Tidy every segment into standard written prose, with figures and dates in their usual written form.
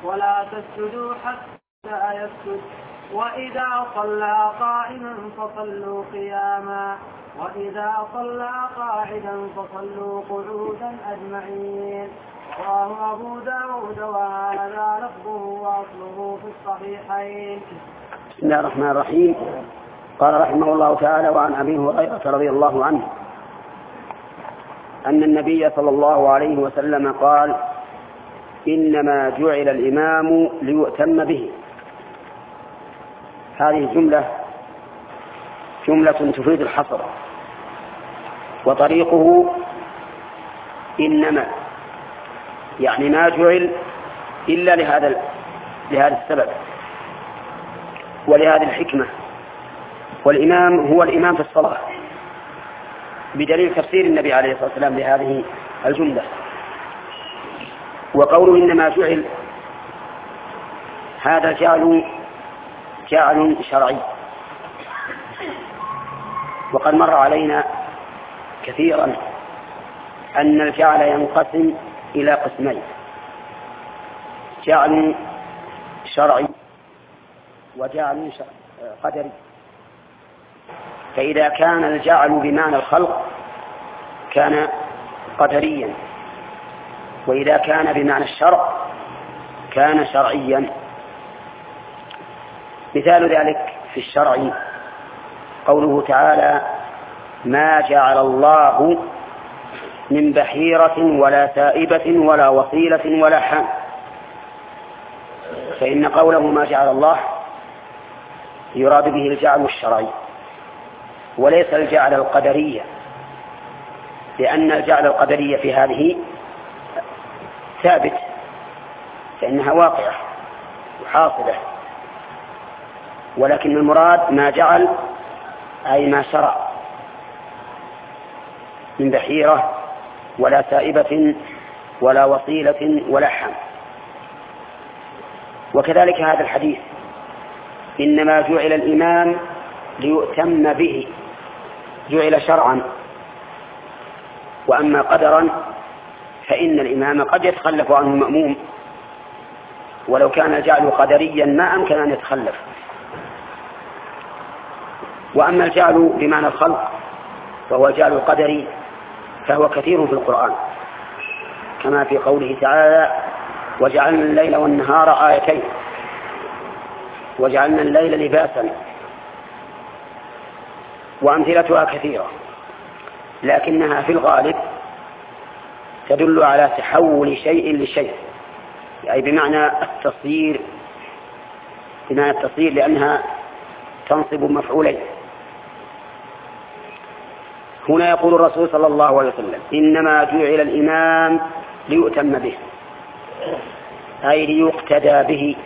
ولا تسجدوا حتى يسجد، وإذا صلى قائما فصلوا قياما، وإذا صلى قاعدا فصلوا قعودا أجمعين. رواه أبو داود وهذا لفظه وأصله في الصحيحين. بسم الله الرحمن الرحيم. قال رحمه الله تعالى: وعن أبي هريرة رضي الله عنه أن النبي صلى الله عليه وسلم قال: إنما جعل الإمام ليؤتم به. هذه جملة تفيد الحصر، وطريقه إنما، يعني ما جعل إلا لهذا السبب ولهذه الحكمة. والإمام هو الإمام في الصلاة، بدليل تفسير النبي عليه الصلاة والسلام لهذه الجملة. وقوله إنما جعل، هذا جعل شرعي، وقد مر علينا كثيرا أن الجعل ينقسم إلى قسمين: جعل شرعي وجعل قدري. فإذا كان الجعل بمعنى الخلق كان قدريا، وإذا كان بمعنى الشرع كان شرعيا. مثال ذلك في الشرع قوله تعالى: ما جعل الله من بحيرة ولا سائبة ولا وصيلة ولا حام. فإن قوله ما جعل الله يراد به الجعل الشرعي وليس الجعل القدرية، لأن الجعل القدرية في هذه ثابت، فإنها واقعة وحاصلة، ولكن المراد ما جعل أي ما شرع من بحيرة ولا سائبة ولا وصيلة ولا حام. وكذلك هذا الحديث: إنما جعل الإمام ليؤتم به، جعل شرعا. وأما قدرا فإن الإمام قد يتخلف عنه المأموم، ولو كان الجعل قدريا ما أمكن أن يتخلف. وأما الجعل بمعنى الخلق فهو الجعل القدري، فهو كثير في القرآن، كما في قوله تعالى: وجعلنا الليل والنهار آيتين وجعلنا الليل لباسا. وأمثلتها كثيرة، لكنها في الغالب تدل على تحول شيء لشيء، أي بمعنى التصير، لأنها تنصب مفعولين. هنا يقول الرسول صلى الله عليه وسلم: إنما جعل الإمام ليؤتم به، أي ليقتدى به.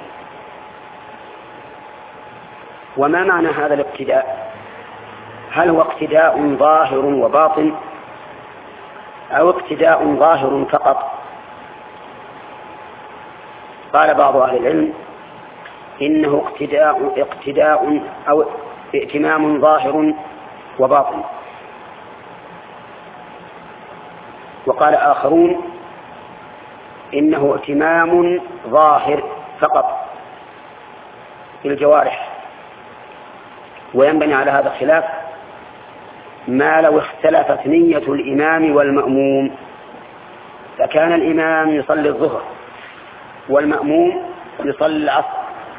وما معنى هذا الاقتداء؟ هل هو اقتداء ظاهر وباطن، أو اقتداء ظاهر فقط؟ قال بعض أهل العلم: إنه اقتداء أو ائتمام ظاهر وباطن. وقال آخرون: إنه ائتمام ظاهر فقط في الجوارح. وينبني على هذا الخلاف ما لو اختلفت نية الإمام والمأموم، فكان الإمام يصلي الظهر والمأموم يصلي العصر،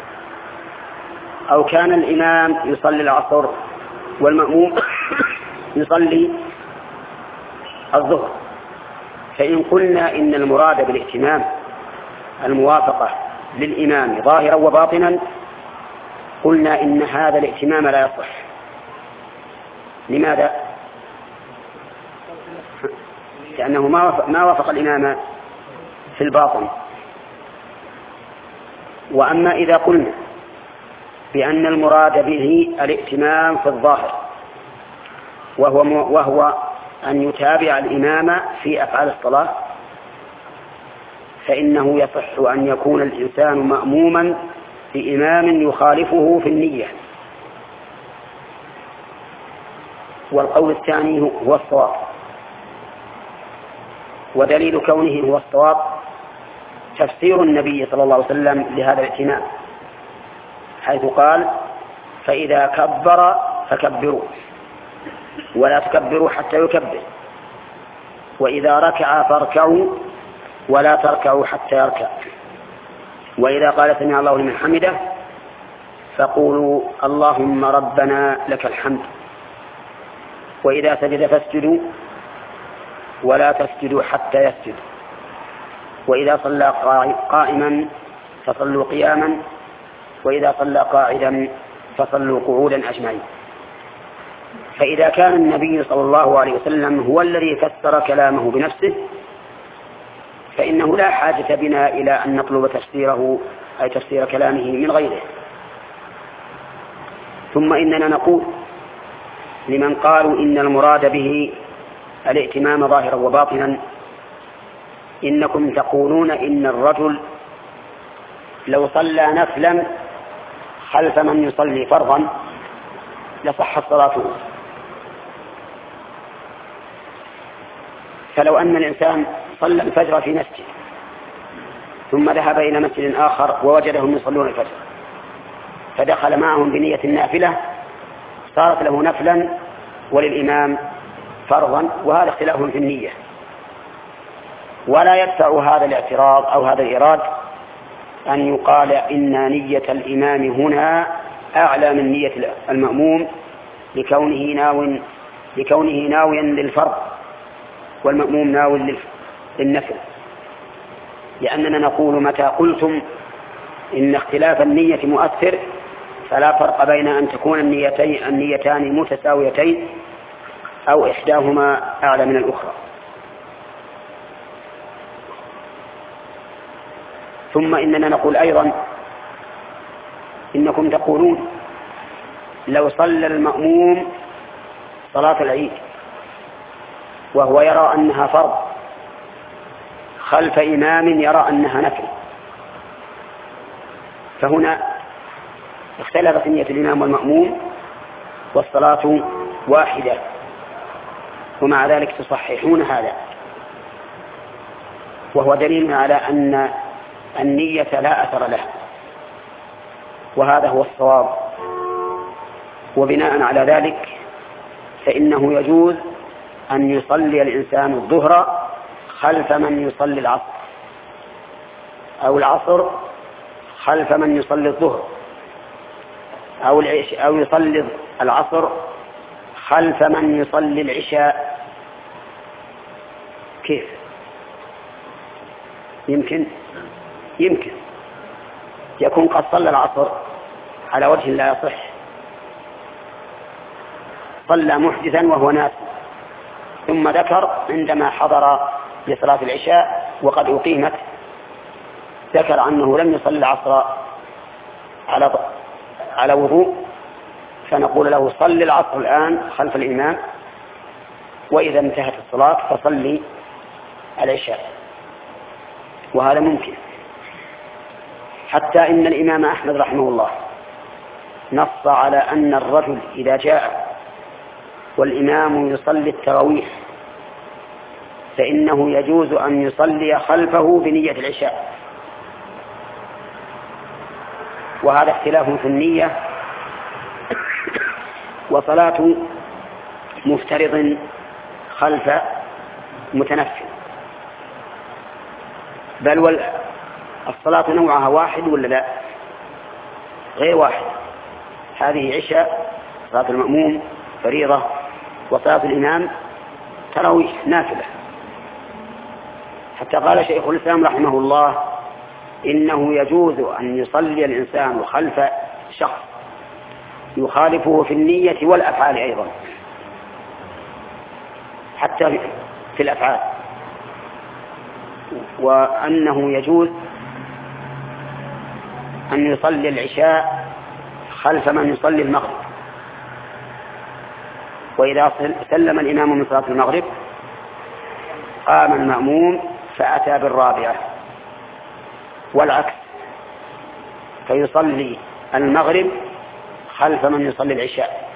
أو كان الإمام يصلي العصر والمأموم يصلي الظهر. فإن قلنا إن المراد بالائتمام الموافقة للإمام ظاهرا وباطنا، قلنا إن هذا الائتمام لا يصح. لماذا؟ لأنه ما وافق الإمام في الباطن. وأما إذا قلنا بأن المراد به الائتمام في الظاهر، وهو أن يتابع الإمام في أفعال الصلاة، فإنه يصح أن يكون الإنسان مأموما بإمام يخالفه في النية. والقول الثاني هو الصواب، ودليل كونه هو الصواب تفسير النبي صلى الله عليه وسلم لهذا الائتمام، حيث قال: فإذا كبر فكبروا ولا تكبروا حتى يكبر، وإذا ركع فاركعوا ولا تركعوا حتى يركع، وإذا قال سمع الله لمن حمده فقولوا اللهم ربنا لك الحمد، وإذا سجد فاسجدوا ولا تسجدوا حتى يسجد، وإذا صلى قائما فصلوا قياما، وإذا صلى قاعدا فصلوا قعودا أجمعين. فإذا كان النبي صلى الله عليه وسلم هو الذي فسر كلامه بنفسه فإنه لا حاجة بنا إلى أن نطلب تفسيره أي تفسير كلامه من غيره. ثم إننا نقول لمن قالوا إن المراد به الائتمام ظاهرا وباطنا: إنكم تقولون إن الرجل لو صلى نفلا خلف من يصلي فرضا لصحت صلاته. فلو أن الإنسان صلى الفجر في مسجد ثم ذهب إلى مسجد آخر ووجدهم يصلون الفجر فدخل معهم بنية النافلة صارت له نفلا وللإمام فرضا، وهذا اختلاف في النية. ولا يدفع هذا الاعتراض أو هذا الإيراد أن يقال إن نية الإمام هنا أعلى من نية المأموم لكونه ناويا للفرض والمأموم ناوي للنفل، لأننا نقول متى قلتم إن اختلاف النية مؤثر فلا فرق بين أن تكون النيتان متساويتين أو إحداهما أعلى من الأخرى. ثم إننا نقول أيضا إنكم تقولون لو صلى المأموم صلاة العيد وهو يرى أنها فرض خلف إمام يرى أنها نفل، فهنا اختلفت نية الإمام والمأموم والصلاة واحدة، ومع ذلك تصححون هذا، وهو دليل على أن النية لا أثر له، وهذا هو الصواب. وبناء على ذلك فإنه يجوز أن يصلي الإنسان الظهر خلف من يصلي العصر، أو العصر خلف من يصلي الظهر، أو يصلي العصر خلف من يصلي العشاء. كيف؟ يمكن يكون قد صلى العصر على وجه لا يصح، صلى محدثا وهو ناس، ثم ذكر عندما حضر لصلاة العشاء وقد أقيمت ذكر أنه لم يصلي العصر على وضوء، فنقول له صل العصر الآن خلف الإمام، وإذا انتهت الصلاة فصلي العشاء، وهذا ممكن. حتى إن الإمام أحمد رحمه الله نص على أن الرجل إذا جاء والإمام يصلي التراويح فإنه يجوز أن يصلي خلفه بنية العشاء، وهذا اختلاف في النية. وصلاة مفترض خلف متنفل، بل الصلاة نوعها واحد ولا لا؟ غير واحد. هذه عشاء صلاة المأموم فريضة، وصلاة الإمام تراويح نافلة. حتى قال شيخ الإسلام رحمه الله إنه يجوز أن يصلي الإنسان خلف شخص يخالفه في النية والأفعال أيضا، حتى في الأفعال، وأنه يجوز أن يصلي العشاء خلف من يصلي المغرب، وإذا سلم الإمام من صلاة المغرب قام المأموم فأتى بالرابعة، والعكس، فيصلي المغرب خلف من يصلي العشاء،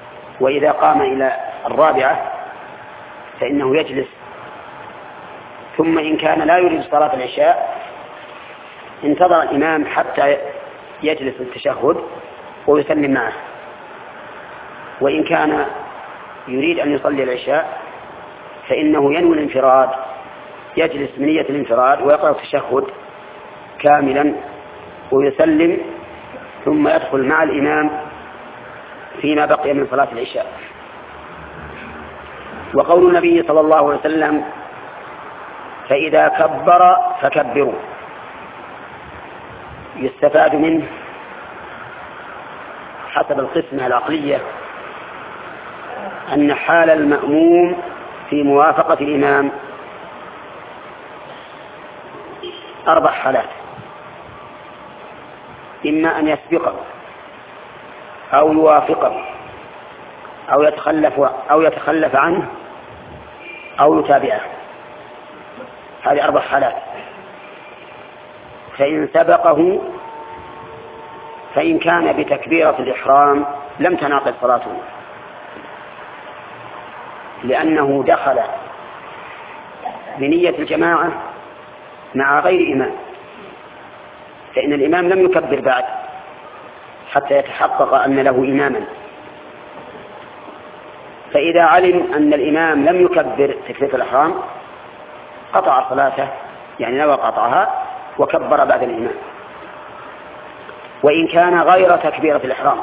وإذا قام إلى الرابعة فإنه يجلس ثم إن كان لا يريد صلاة العشاء انتظر الإمام حتى يجلس التشهد ويسلم معه. وإن كان يريد أن يصلي العشاء فإنه ينوي الانفراد، يجلس بنية الانفراد ويقرأ التشهد كاملا ويسلم، ثم يدخل مع الإمام فيما بقي من صلاة العشاء. وقول النبي صلى الله عليه وسلم فإذا كبر فكبروا يستفاد منه حسب القسمة العقلية أن حال المأموم في موافقة الإمام 4 حالات: إما أن يسبقه أو يوافقه أو يتخلف عنه أو يتابعه. هذه 4 حالات. فإن سبقه فإن كان بتكبيرة الإحرام لم تنعقد صلاته، لأنه دخل بنية الجماعة مع غير إمام، فإن الإمام لم يكبر بعد حتى يتحقق أن له إماما. فإذا علم أن الإمام لم يكبر تكبيرة الإحرام قطع صلاته، يعني نوى قطعها وكبر بعد الإمام. وإن كان غير تكبيرة الإحرام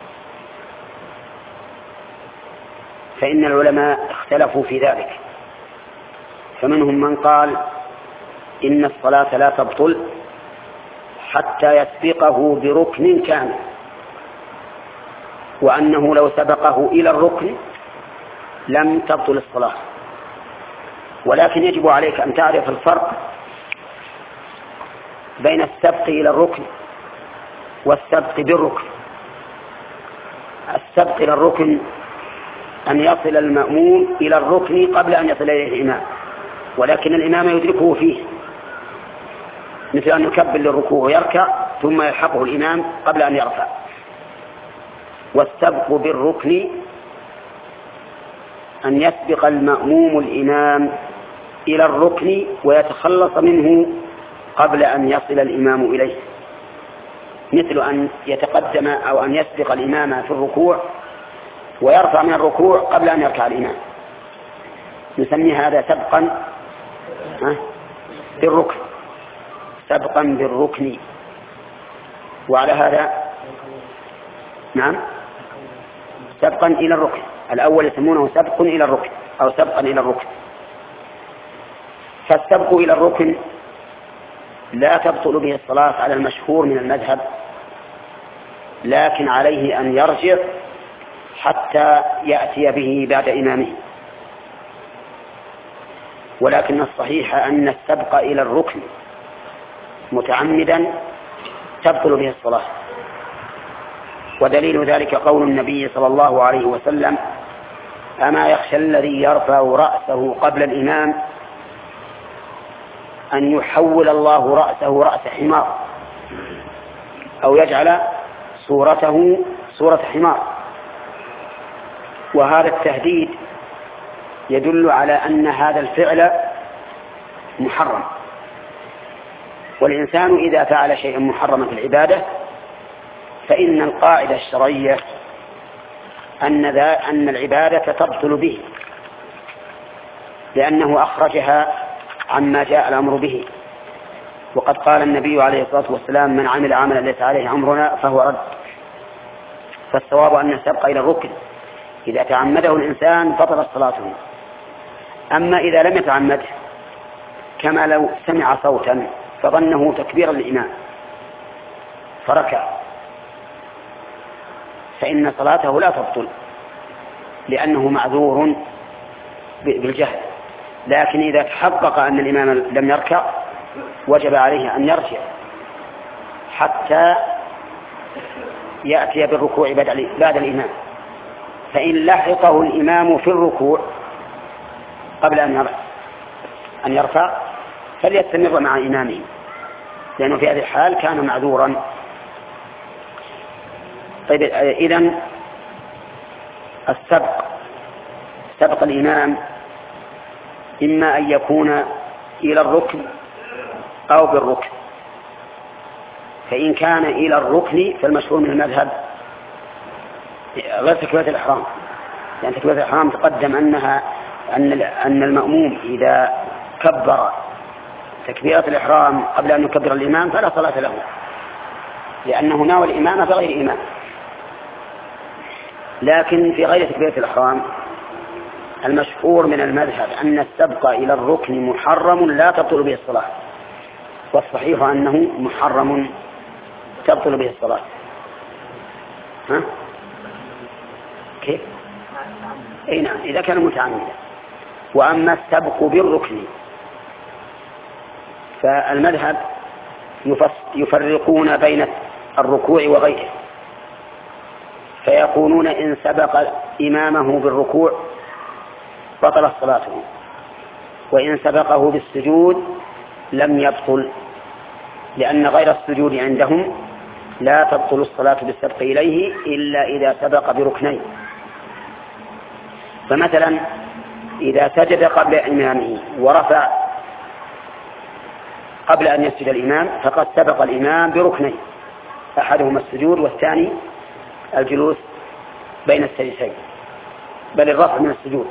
فإن العلماء اختلفوا في ذلك، فمنهم من قال إن الصلاة لا تبطل حتى يسبقه بركن كامل، وأنه لو سبقه إلى الركن لم تبطل الصلاة. ولكن يجب عليك أن تعرف الفرق بين السبق إلى الركن والسبق بالركن. السبق إلى الركن أن يصل المأموم إلى الركن قبل أن يصل إليه الإمام، ولكن الإمام يدركه فيه، مثل أن يكبر للركوع ويركع ثم يلحقه الإمام قبل أن يرفع. والسبق بالركن أن يسبق المأموم الإمام إلى الركن ويتخلص منه قبل أن يصل الإمام إليه، مثل أن يتقدم أو أن يسبق الإمام في الركوع ويرفع من الركوع قبل أن يركع الإمام، نسمي هذا سبقا بالركن، سبقا بالركن. وعلى هذا سبقا إلى الركن، الأول يسمونه سبق إلى الركن أو سبقا إلى الركن. فالسبق إلى الركن لا تبطل به الصلاة على المشهور من المذهب، لكن عليه أن يرجع حتى يأتي به بعد إمامه. ولكن الصحيح أن السبق إلى الركن متعمدا تبطل به الصلاة. ودليل ذلك قول النبي صلى الله عليه وسلم: أما يخشى الذي يرفع رأسه قبل الإمام أن يحول الله رأسه رأس حمار أو يجعل صورته صورة حمار. وهذا التهديد يدل على أن هذا الفعل محرم، والإنسان إذا فعل شيئا محرما في العبادة فإن القاعدة الشرعية أن العبادة تبطل به، لأنه أخرجها عما جاء الأمر به. وقد قال النبي عليه الصلاة والسلام: من عمل عملا ليس عليه أمرنا فهو رد. فالصواب أن السبق إلى الركن إذا تعمده الإنسان بطلت صلاته. أما إذا لم يتعمده، كما لو سمع صوتا فظنه تكبيرا للإمام فركع، فإن صلاته لا تبطل لأنه معذور بالجهل. لكن إذا تحقق أن الإمام لم يركع وجب عليه أن يرجع حتى يأتي بالركوع بعد الإمام. فإن لحقه الإمام في الركوع قبل أن يرفع فليستمر مع إمامه، لأنه في هذه الحال كان معذورا. طيب، إذن سبق الإمام إما أن يكون إلى الركن أو بالركن. فإن كان إلى الركن فالمشهور من المذهب غير تكبيرة الإحرام، لأن تكبيرة الإحرام تقدم أن المأموم إذا كبر تكبيرة الإحرام قبل أن يكبر الإمام فلا صلاة له، لأنه ناوى الإمامة بغير إمام. لكن في غير تكبيرة الإحرام المشهور من المذهب أن السبق إلى الركن محرم لا تبطل به الصلاة، والصحيح أنه محرم تبطل به الصلاة. ها؟ كيف؟ أي نعم، إذا كان متعمدا. وأما السبق بالركن فالمذهب يفرقون بين الركوع وغيره، فيقولون إن سبق إمامه بالركوع بطلت صلاته، وإن سبقه بالسجود لم يبطل، لأن غير السجود عندهم لا تبطل الصلاة بالسبق إليه إلا إذا سبق بركنين. فمثلا إذا سجد قبل إمامه ورفع قبل أن يسجد الإمام فقد سبق الإمام بركنين، أحدهما السجود والثاني الجلوس بين السجدتين، بل الرفع من السجود.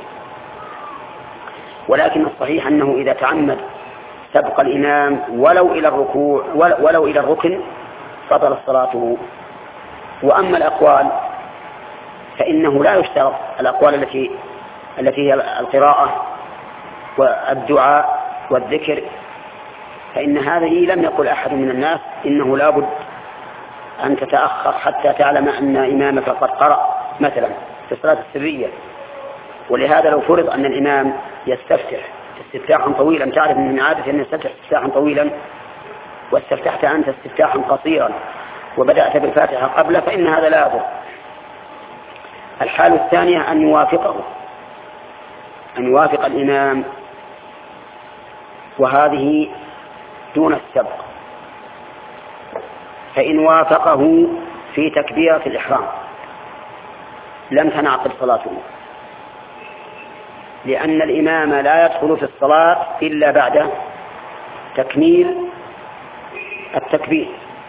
ولكن الصحيح أنه إذا تعمد سبق الإمام ولو إلى الركوع ولو إلى الركن بطل الصلاة. وأما الأقوال فإنه لا يشترط، الأقوال التي هي القراءة والدعاء والذكر، فإن هذه لم يقل أحد من الناس إنه لا بد أن تتأخر حتى تعلم أن إمامك قد قرأ مثلا في الصلاة السرية. ولهذا لو فرض أن الإمام يستفتح استفتاحا طويلا، تعرف من عادة أن يستفتح استفتاحا طويلا واستفتحت أنت استفتاحا قصيرا وبدأت بالفاتحة قبله، فإن هذا لا يضر. الحالة الثانية أن يوافق الإمام، وهذه دون السبق. فإن وافقه في تكبيرة الإحرام لم تنعقد صلاته، لأن الإمام لا يدخل في الصلاة إلا بعد تكميل التكبير.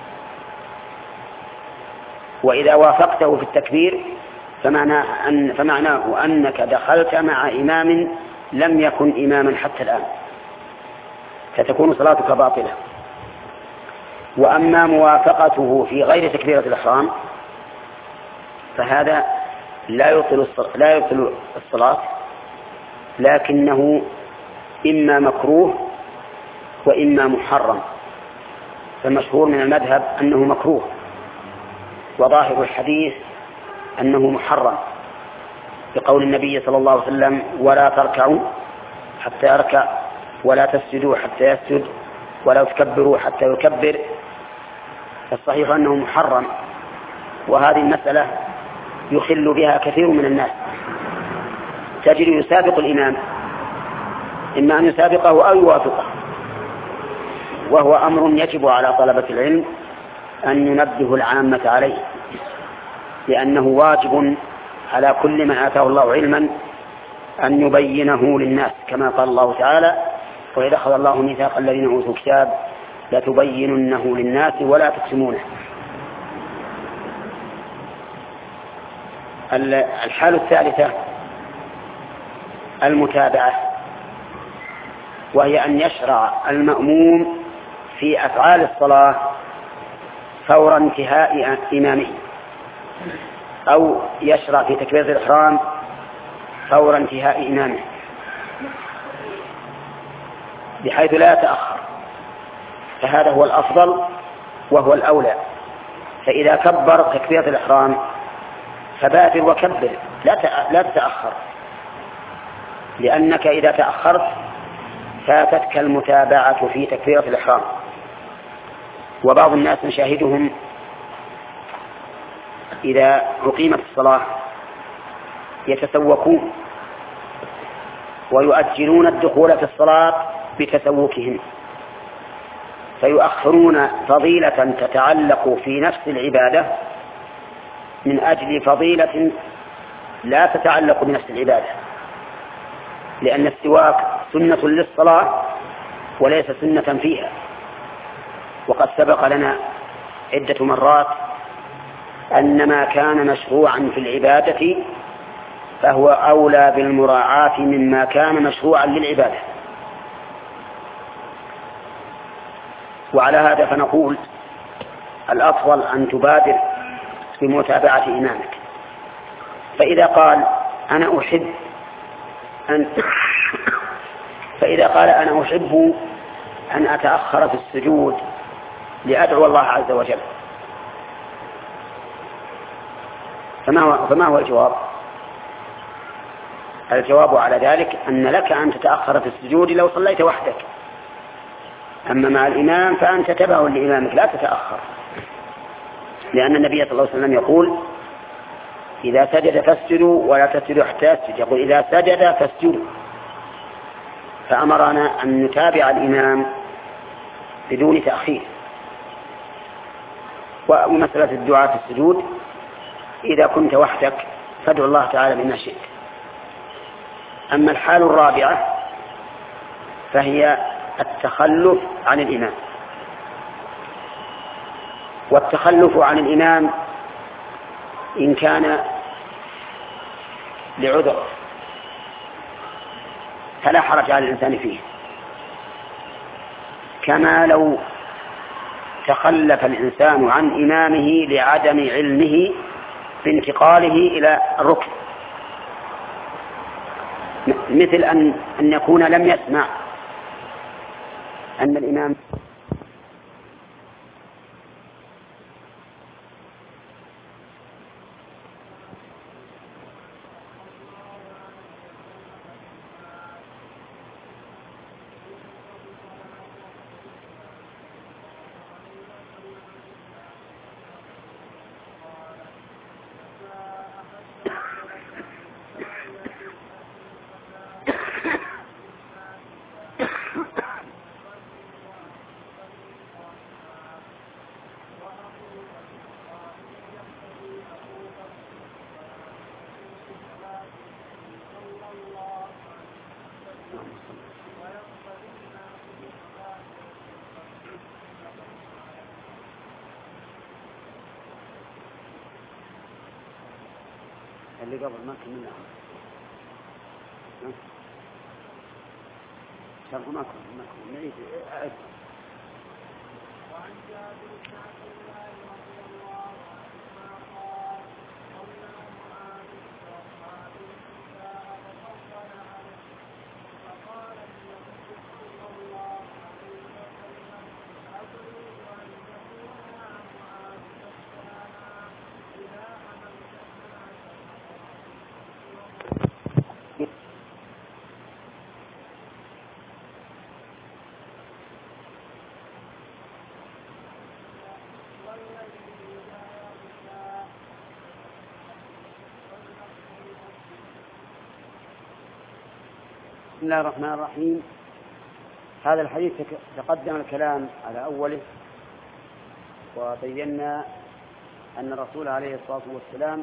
وإذا وافقته في التكبير فمعناه أنك دخلت مع إمام لم يكن إماما حتى الآن، فتكون صلاتك باطلة. وأما موافقته في غير تكبيرة الإحرام فهذا لا يبطل الصلاة، لكنه إما مكروه وإما محرم. فالمشهور من المذهب أنه مكروه، وظاهر الحديث أنه محرم، بقول النبي صلى الله عليه وسلم: ولا تركعوا حتى يركع، ولا تسجدوا حتى يسجد، ولا تكبروا حتى يكبر. فالصحيح أنه محرم، وهذه المسألة يخل بها كثير من الناس، تجد يسابق الإمام، إما أن يسابقه أو يوافقه، وهو أمر يجب على طلبة العلم أن ينبه العامة عليه، لأنه واجب على كل من آتاه الله علما أن يبينه للناس، كما قال الله تعالى: وإذا أخذ الله ميثاق الذين أوتوا الكتاب لتبيننه للناس ولا تكتمونه. الحالة الثالثة المتابعة، وهي أن يشرع المأموم في أفعال الصلاة فور انتهاء إمامه، أو يشرع في تكبيرة الإحرام فور انتهاء إمامه، بحيث لا يتأخر. فهذا هو الأفضل وهو الأولى. فإذا كبر تكبيرة الإحرام فبادر وكبر، لا تتأخر، لأنك إذا تأخرت فاتتك المتابعة في تكبيرة الإحرام. وبعض الناس نشاهدهم إذا أقيمت الصلاة يتسوقون ويؤجلون الدخول في الصلاة بتسوقهم، فيؤخرون فضيلة تتعلق في نفس العبادة من أجل فضيلة لا تتعلق بنفس العبادة، لأن السواك سنة للصلاة وليس سنة فيها. وقد سبق لنا عدة مرات أن ما كان مشروعا في العبادة فهو أولى بالمراعاة مما كان مشروعا للعبادة. وعلى هذا فنقول الأفضل أن تبادر بمتابعة إمامك. فإذا قال أنا أحب أن أتأخر في السجود لأدعو الله عز وجل، فما هو الجواب؟ الجواب على ذلك أن لك أن تتأخر في السجود لو صليت وحدك، أما مع الإمام فأنت تبع لإمامك لا تتأخر، لأن النبي صلى الله عليه وسلم يقول إذا سجد فاسجدوا ولا تسجدوا حتى يسجد، يقول إذا سجد فاسجدوا، فأمرنا أن نتابع الإمام بدون تأخير. ومسألة الدعاء في السجود إذا كنت وحدك فادعو الله تعالى بما شئت. أما الحال الرابعة فهي التخلف عن الإمام، والتخلف عن الإمام إن كان لعذر فلا حرج على الإنسان فيه، كما لو تخلف الإنسان عن إمامه لعدم علمه بانتقاله إلى الركن، مثل أن يكون لم يسمع أن الإمام اللي قبل ما كملنا شرط ما كملنا نعيد أعد. وعن جابر بن عبد الله رضي الله عنهما قال قلنا معاذ وأصحابه النساء ففضل عليه فقال النبي صلى الله عليه وسلم أتريد أن تكون يا معاذ كفانا إذا بسم الله الرحمن الرحيم. هذا الحديث تقدم الكلام على أوله، وبينا أن الرسول عليه الصلاة والسلام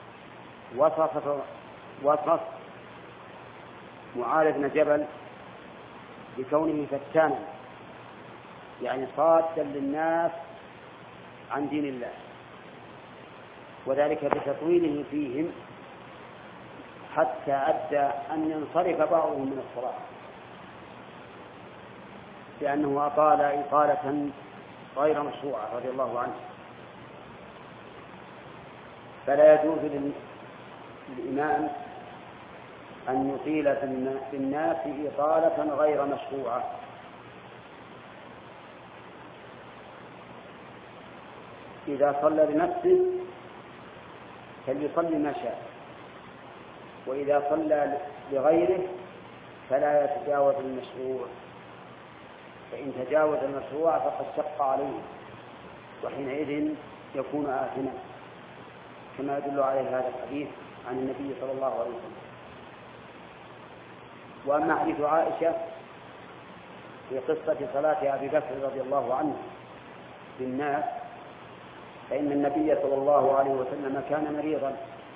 وصف معاذ بن جبل بكونه فتانا، يعني صادا للناس عن دين الله، وذلك بتطويله فيهم حتى أدى أن ينصرف بعضهم من الصلاة، لأنه أطال إطالة غير مشروعة رضي الله عنه. فلا يجوز للإمام أن يطيل في الناس إطالة غير مشروعة. إذا صلى لنفسه فليصلي ما شاء، وإذا صلى لغيره فلا يتجاوز المشروع، فإن تجاوز المشروع فقد شق عليه، وحينئذ يكون آثما، كما يدل عليه هذا الحديث عن النبي صلى الله عليه وسلم. وأما حديث عائشة في قصة صلاة أبي بكر رضي الله عنه بالناس، فإن النبي صلى الله عليه وسلم كان مريضا،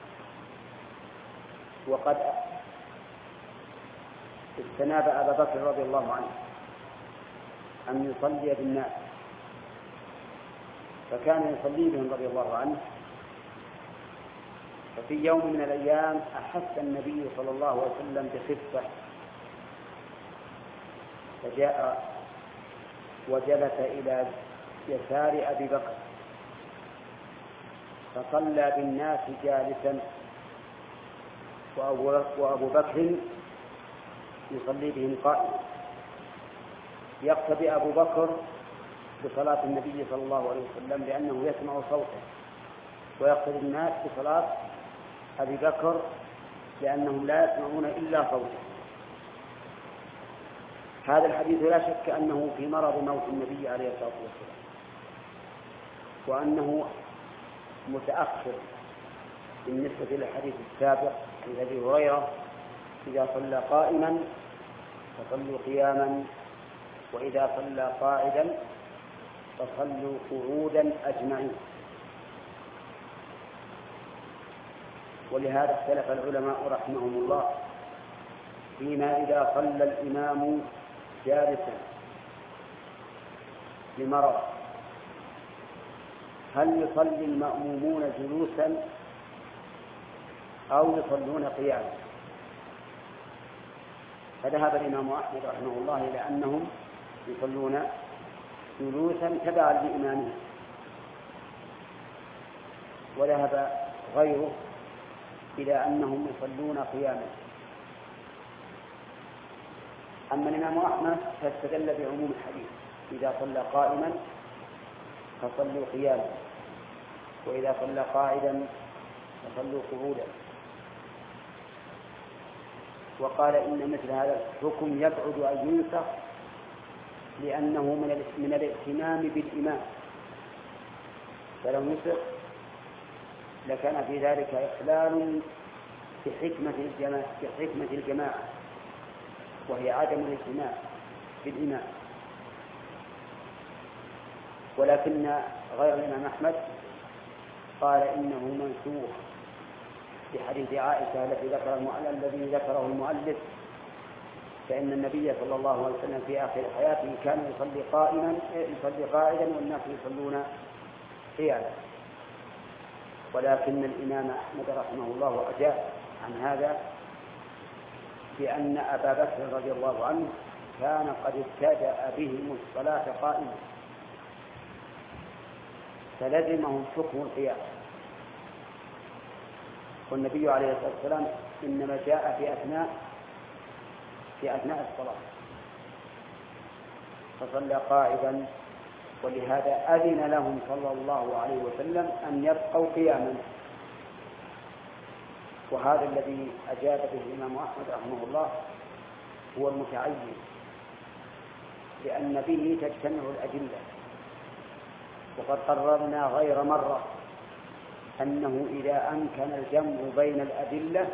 وقد استناب أبا بكر رضي الله عنه، أن يصلي بالناس، فكان يصلي بهم رضي الله عنه. ففي يوم من الأيام أحس النبي صلى الله عليه وسلم بخفة، فجاء وجلس إلى يسار أبي بكر فصلى بالناس جالسا، وأبو بكر يصلي بهم قائما. يقتدي أبو بكر بصلاة النبي صلى الله عليه وسلم لأنه يسمع صوته، ويقتدي الناس بصلاة أبي بكر لأنهم لا يسمعون إلا صوته. هذا الحديث لا شك أنه في مرض موت النبي عليه الصلاة والسلام، وأنه متأخر بالنسبة للحديث السابق عن أبي هريرة: إذا صلى قائما فصلوا قياما، وإذا صلى قاعدا فصلوا قعودا أجمعين. ولهذا اختلف العلماء رحمهم الله فيما إذا صلى الإمام جالسا لمرض، هل يصلي المأمومون جلوسا أو يصلون قياما؟ فذهب الإمام أحمد رحمه الله إلى أنهم يصلون جلوسا تبعا لإمامهم، وذهب غيره إلى أنهم يصلون قياما. أما الإمام أحمد فاستدل بعموم الحديث: إذا صلى قائما فصلوا قياما، وإذا صلى قاعدا فصلوا قعودا. وقال إن مثل هذا الحكم يبعد أن ينسخ لأنه من الاهتمام بالإمام، فلو نسخ لكان في ذلك إخلال بحكمة الجماعة، وهي عدم الاهتمام بالإمام. ولكن غير الإمام أحمد قال إنه منسوخ بحديث عائشة الذي ذكره المؤلف، فإن النبي صلى الله عليه وسلم في آخر حياته كان يصلي قاعدا والناس يصلون قيادا. ولكن الإمام أحمد رحمه الله أجاب عن هذا بأن أبا بكر رضي الله عنه كان قد ابتدأ بهم الصلاة قائما، فلزمهم حكم القيام. والنبي عليه الصلاة والسلام إنما جاء في أثناء الصلاة فصلى قاعدا، ولهذا أذن لهم صلى الله عليه وسلم أن يبقوا قياما. وهذا الذي أجاب به الإمام أحمد رحمه الله هو المتعين، لأن به تجتمع الأدلة. وقد قررنا غير مرة أنه إذا أمكن الجمع بين الأدلة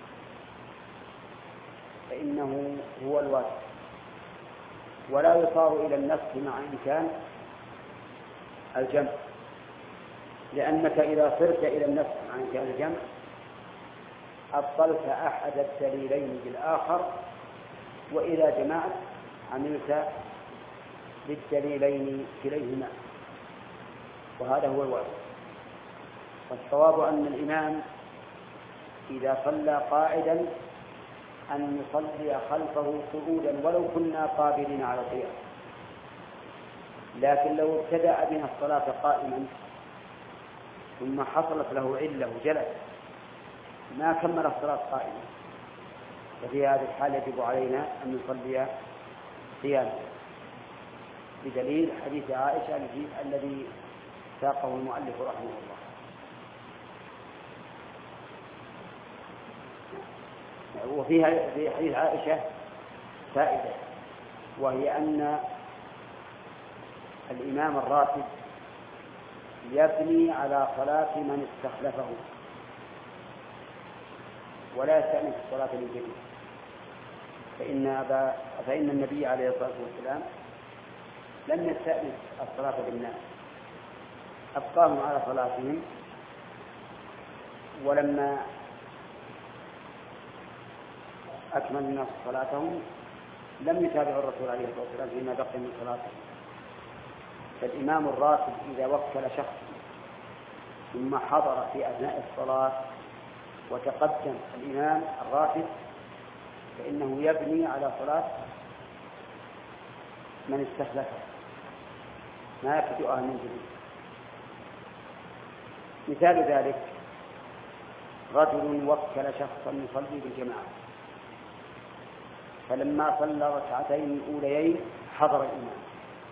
فإنه هو الواجب، ولا يصار إلى النسخ مع إمكان الجمع، لأنك إذا صرت إلى النسخ مع إمكان الجمع أبطلت أحد الدليلين بالآخر، وإذا جمعت عملت بالدليلين كليهما، وهذا هو الواجب. والصواب أن الإمام إذا صلى قاعدا أن يصلي خلفه قعودا ولو كنا قابلين على القيام، لكن لو ابتدأ بنا الصلاة قائما ثم حصلت له علة وجلس ما كمل الصلاة قائما، ففي هذه الحال يجب علينا أن نصلي قياما، بدليل حديث عائشة الذي ساقه المؤلف رحمه الله. وفيها في حديث عائشة فائدة، وهي أن الإمام الراتب يبني على صلاة من استخلفه ولا يستأنف الصلاة من جديد، فإن النبي عليه الصلاة والسلام لم يستأنف الصلاة بالناس، أبقاهم على صلاتهم، ولما أكمل الناس صلاتهم لم يتابع الرسول عليه الصلاة والسلام فيما بقي من صلاته. فالإمام الراتب إذا وكل شخص ثم حضر في أثناء الصلاة وتقدم الإمام الراتب فإنه يبني على صلاة من استخلفه، ما يبتدئها من جديد. مثال ذلك رجل وكل شخصا يصلي بالجماعة، فلما صلى ركعتين الأوليين حضر الإمام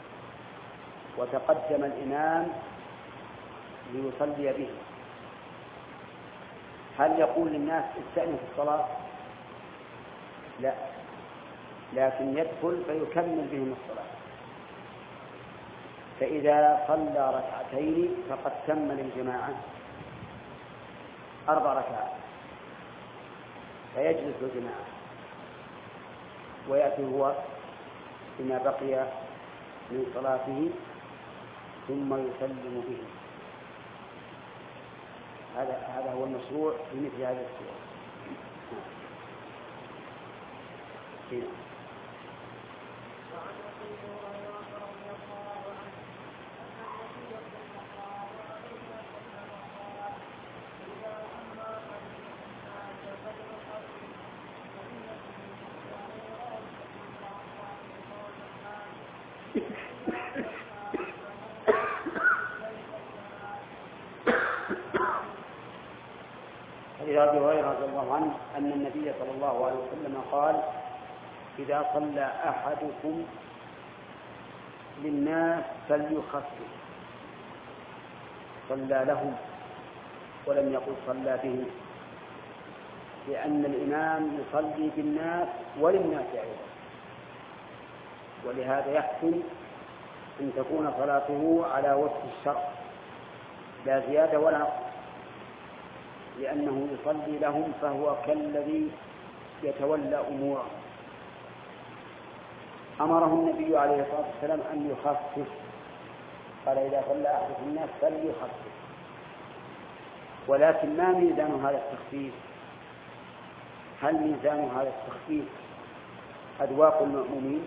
وتقدم الإمام ليصلي به، هل يقول للناس استأنفوا الصلاة؟ لا، لكن يدخل فيكمل بهم الصلاة. فإذا صلى ركعتين فقد كمل الجماعة 4 ركعات، فيجلس الجماعة ويأتي هو بما بقي من صلاته ثم يسلم به. هذا هو المشروع في مثل هذه الصور. أبي هريرة رضي الله عنه أن النبي صلى الله عليه وسلم قال: إذا صلى أحدكم للناس فليخفف. صلى لهم ولم يقل صلى بهم، لأن الإمام يصلي بالناس وللناس أيضا، ولهذا يحسن أن تكون صلاته على وفق الشرع لا زيادة ولا نقص، لأنه يصلي لهم فهو كالذي يتولى أمورهم. أمره النبي عليه الصلاة والسلام أن يخفف، قال: إذا صلى أحدكم الناس فليخفف. ولكن ما ميزان هذا التخفيف؟ هل ميزان هذا التخفيف أذواق المأمومين؟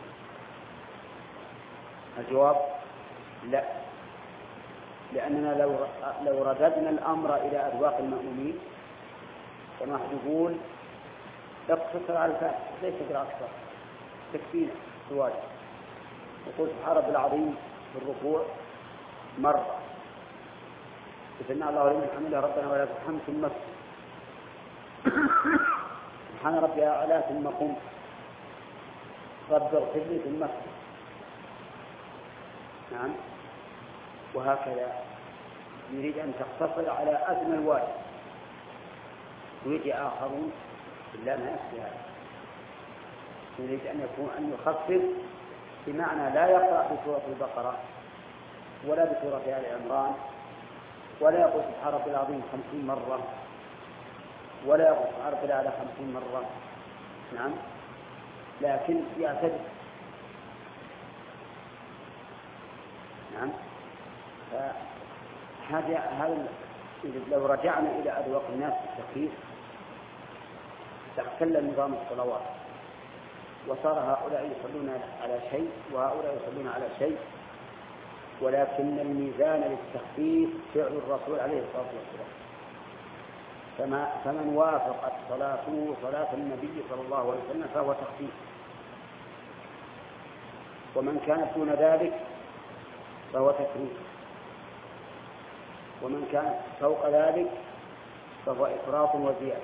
الجواب لا، لأننا لو رددنا الأمر إلى أذواق المأمومين كما يقول اقتصر على الفاتحة ليس بالأكثر، تكفينا الواجب. يقول سبحان ربي العظيم في الركوع مرة، سمع الله لمن حمده ربنا ولك الحمد، ثم سبحان ربي الأعلى ثم قم، رب اغفر لي ثم اسجد. نعم، وهكذا يريد أن تقتصر على أدنى الواجب، ويجي آخرون إلا ما يكفي هذا، يريد أن يخفف بمعنى لا يقرأ بسورة البقرة ولا بسورة آل عمران ولا يقول سبحان ربي العظيم 50 مرة ولا يقول سبحان ربي الأعلى 50 مرة. نعم، لكن يعتدل. نعم، هذا لو رجعنا إلى أذواق الناس في التخفيف تختل نظام الصلوات، وصار هؤلاء يصلون على شيء وهؤلاء يصلون على شيء، ولكن الميزان للتخفيف فعل الرسول عليه الصلاة والسلام. فمن وافقت صلاته صلاة النبي صلى الله عليه وسلم فهو تخفيف، ومن كانت دون ذلك فهو تكريم، ومن كان فوق ذلك فهو إفراط وزيادة.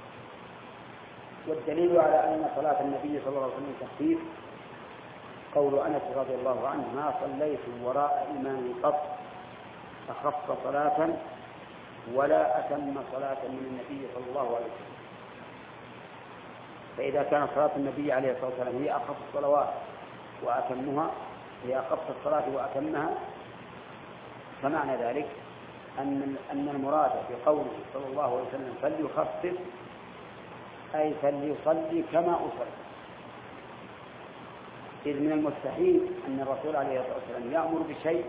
والدليل على أن صلاة النبي صلى الله عليه وسلم تخفيف قول أنس رضي الله عنه: ما صليت وراء إمام قط أخف صلاة ولا أتم صلاة من النبي صلى الله عليه وسلم. فإذا كانت صلاة النبي عليه الصلاة والسلام هي أخف الصلوات وأتمها، هي أخف الصلاة وأتمها، فمعنى ذلك أن المراد بقوله صلى الله عليه وسلم فليخفف أي فليصلي كما أصلي. إذ من المستحيل أن الرسول عليه الصلاة والسلام يأمر بشيء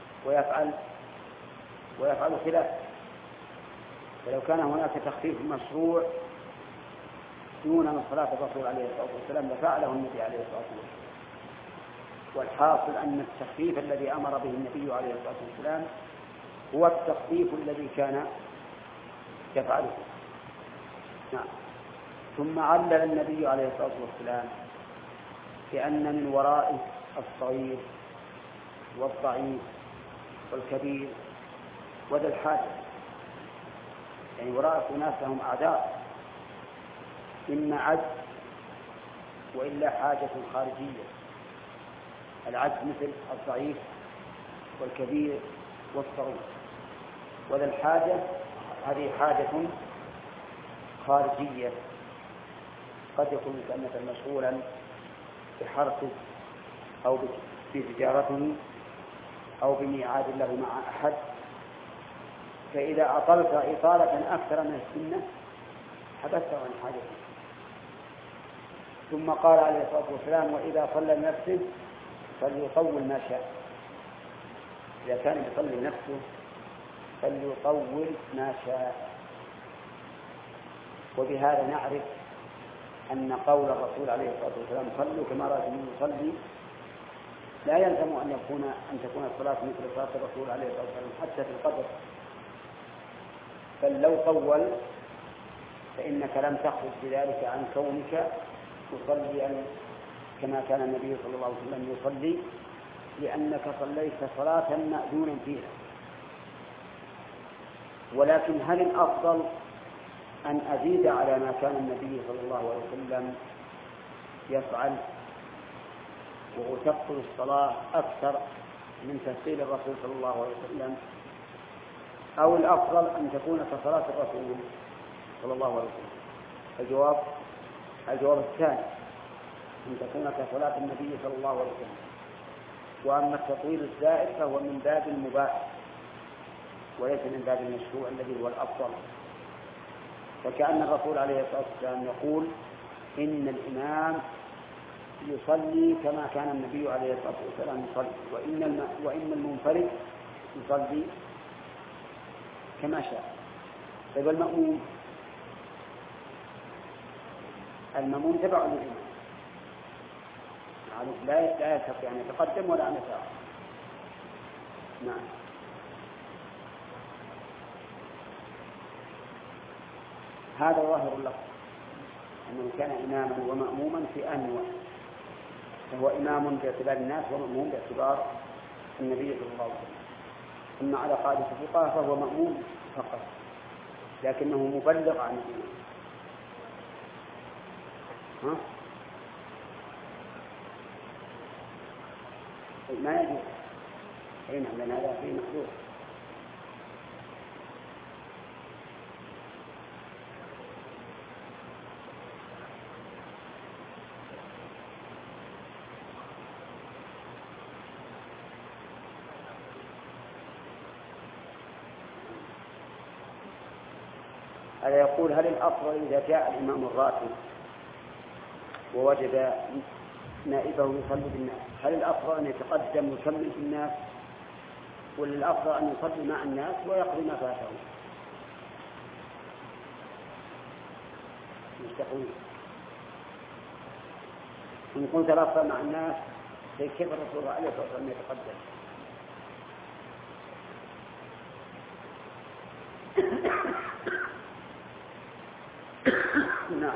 ويفعل خلافه. فلو كان هناك تخفيف مشروع يحسنون من صلاة الرسول عليه الصلاة والسلام لفعله النبي عليه الصلاة والسلام. والحاصل أن التخفيف الذي أمر به النبي عليه الصلاة والسلام هو التخفيف الذي كان يفعله. نعم. ثم علل النبي عليه الصلاة والسلام بأن من ورائه الصغير والضعيف والكبير وذا الحاجة، يعني وراء ناس لهم أعداء، إما عجز وإلا حاجة خارجية. العجز مثل الضعيف والكبير والصغير، وذا الحاجة هذه حاجة خارجية، قد يكون كأنك مشغولا بحرثه أو بتجارته أو بميعاد له مع أحد، فإذا أطلت إطالة أكثر من السنة حبسته عن حاجته. ثم قال عليه الصلاة والسلام: وإذا صلى لنفسه فليطول ما شاء. إذا كان يصلي لنفسه فليطول ما شاء. وبهذا نعرف أن قول الرسول عليه الصلاة والسلام: صلوا كما رأيتموني يصلي، لا يلزم أن تكون الصلاة مثل صلاة الرسول عليه الصلاة والسلام حتى في القدر، بل لو طول فإنك لم تخرج بذلك عن كونك تصلي كما كان النبي صلى الله عليه وسلم يصلي، لأنك صليت صلاة مأذونا فيها. ولكن هل الأفضل أن أزيد على ما كان النبي صلى الله عليه وسلم يفعل وأثقل الصلاة أكثر من تفصيل الرسول صلى الله عليه وسلم، أو الأفضل أن تكون كصلاة الرسول صلى الله عليه وسلم؟ الجواب الثاني، أن تكون كصلاة النبي صلى الله عليه وسلم. وأما التطويل الزائد فهو من باب المباح وليس من باب المشروع الذي هو الأفضل. فكأن الرسول عليه الصلاة والسلام يقول: إن الإمام يصلي كما كان النبي عليه الصلاة والسلام يصلي، وإن المنفرد يصلي كما شاء. طيب المأموم تبع للإمام، لا يستطيع أن يتقدم ولا أن يتأخر. نعم. هذا ظاهر اللفظ، أنه كان إماما ومأموما في آن واحد، فهو إمام باعتبار الناس ومأموم باعتبار النبي صلى الله عليه وسلم. أما على قاعدة الفقهاء فهو مأموم فقط، لكنه مبلغ عن الإمام. ما يجوز. أين عندنا هذا فيه محدود. هذا يقول: هل الأفضل إذا جاء الإمام الراتب ووجد نائبه يصلي بالناس، هل الأفضل أن يتقدم ويكمل بالناس، ولا الأفضل أن يصلي مع الناس ويقضي ما فاتهم؟ مستقيم. إن كنت الأفضل مع الناس كيف الرسول عليه الصلاة والسلام يتقدم؟ نعم.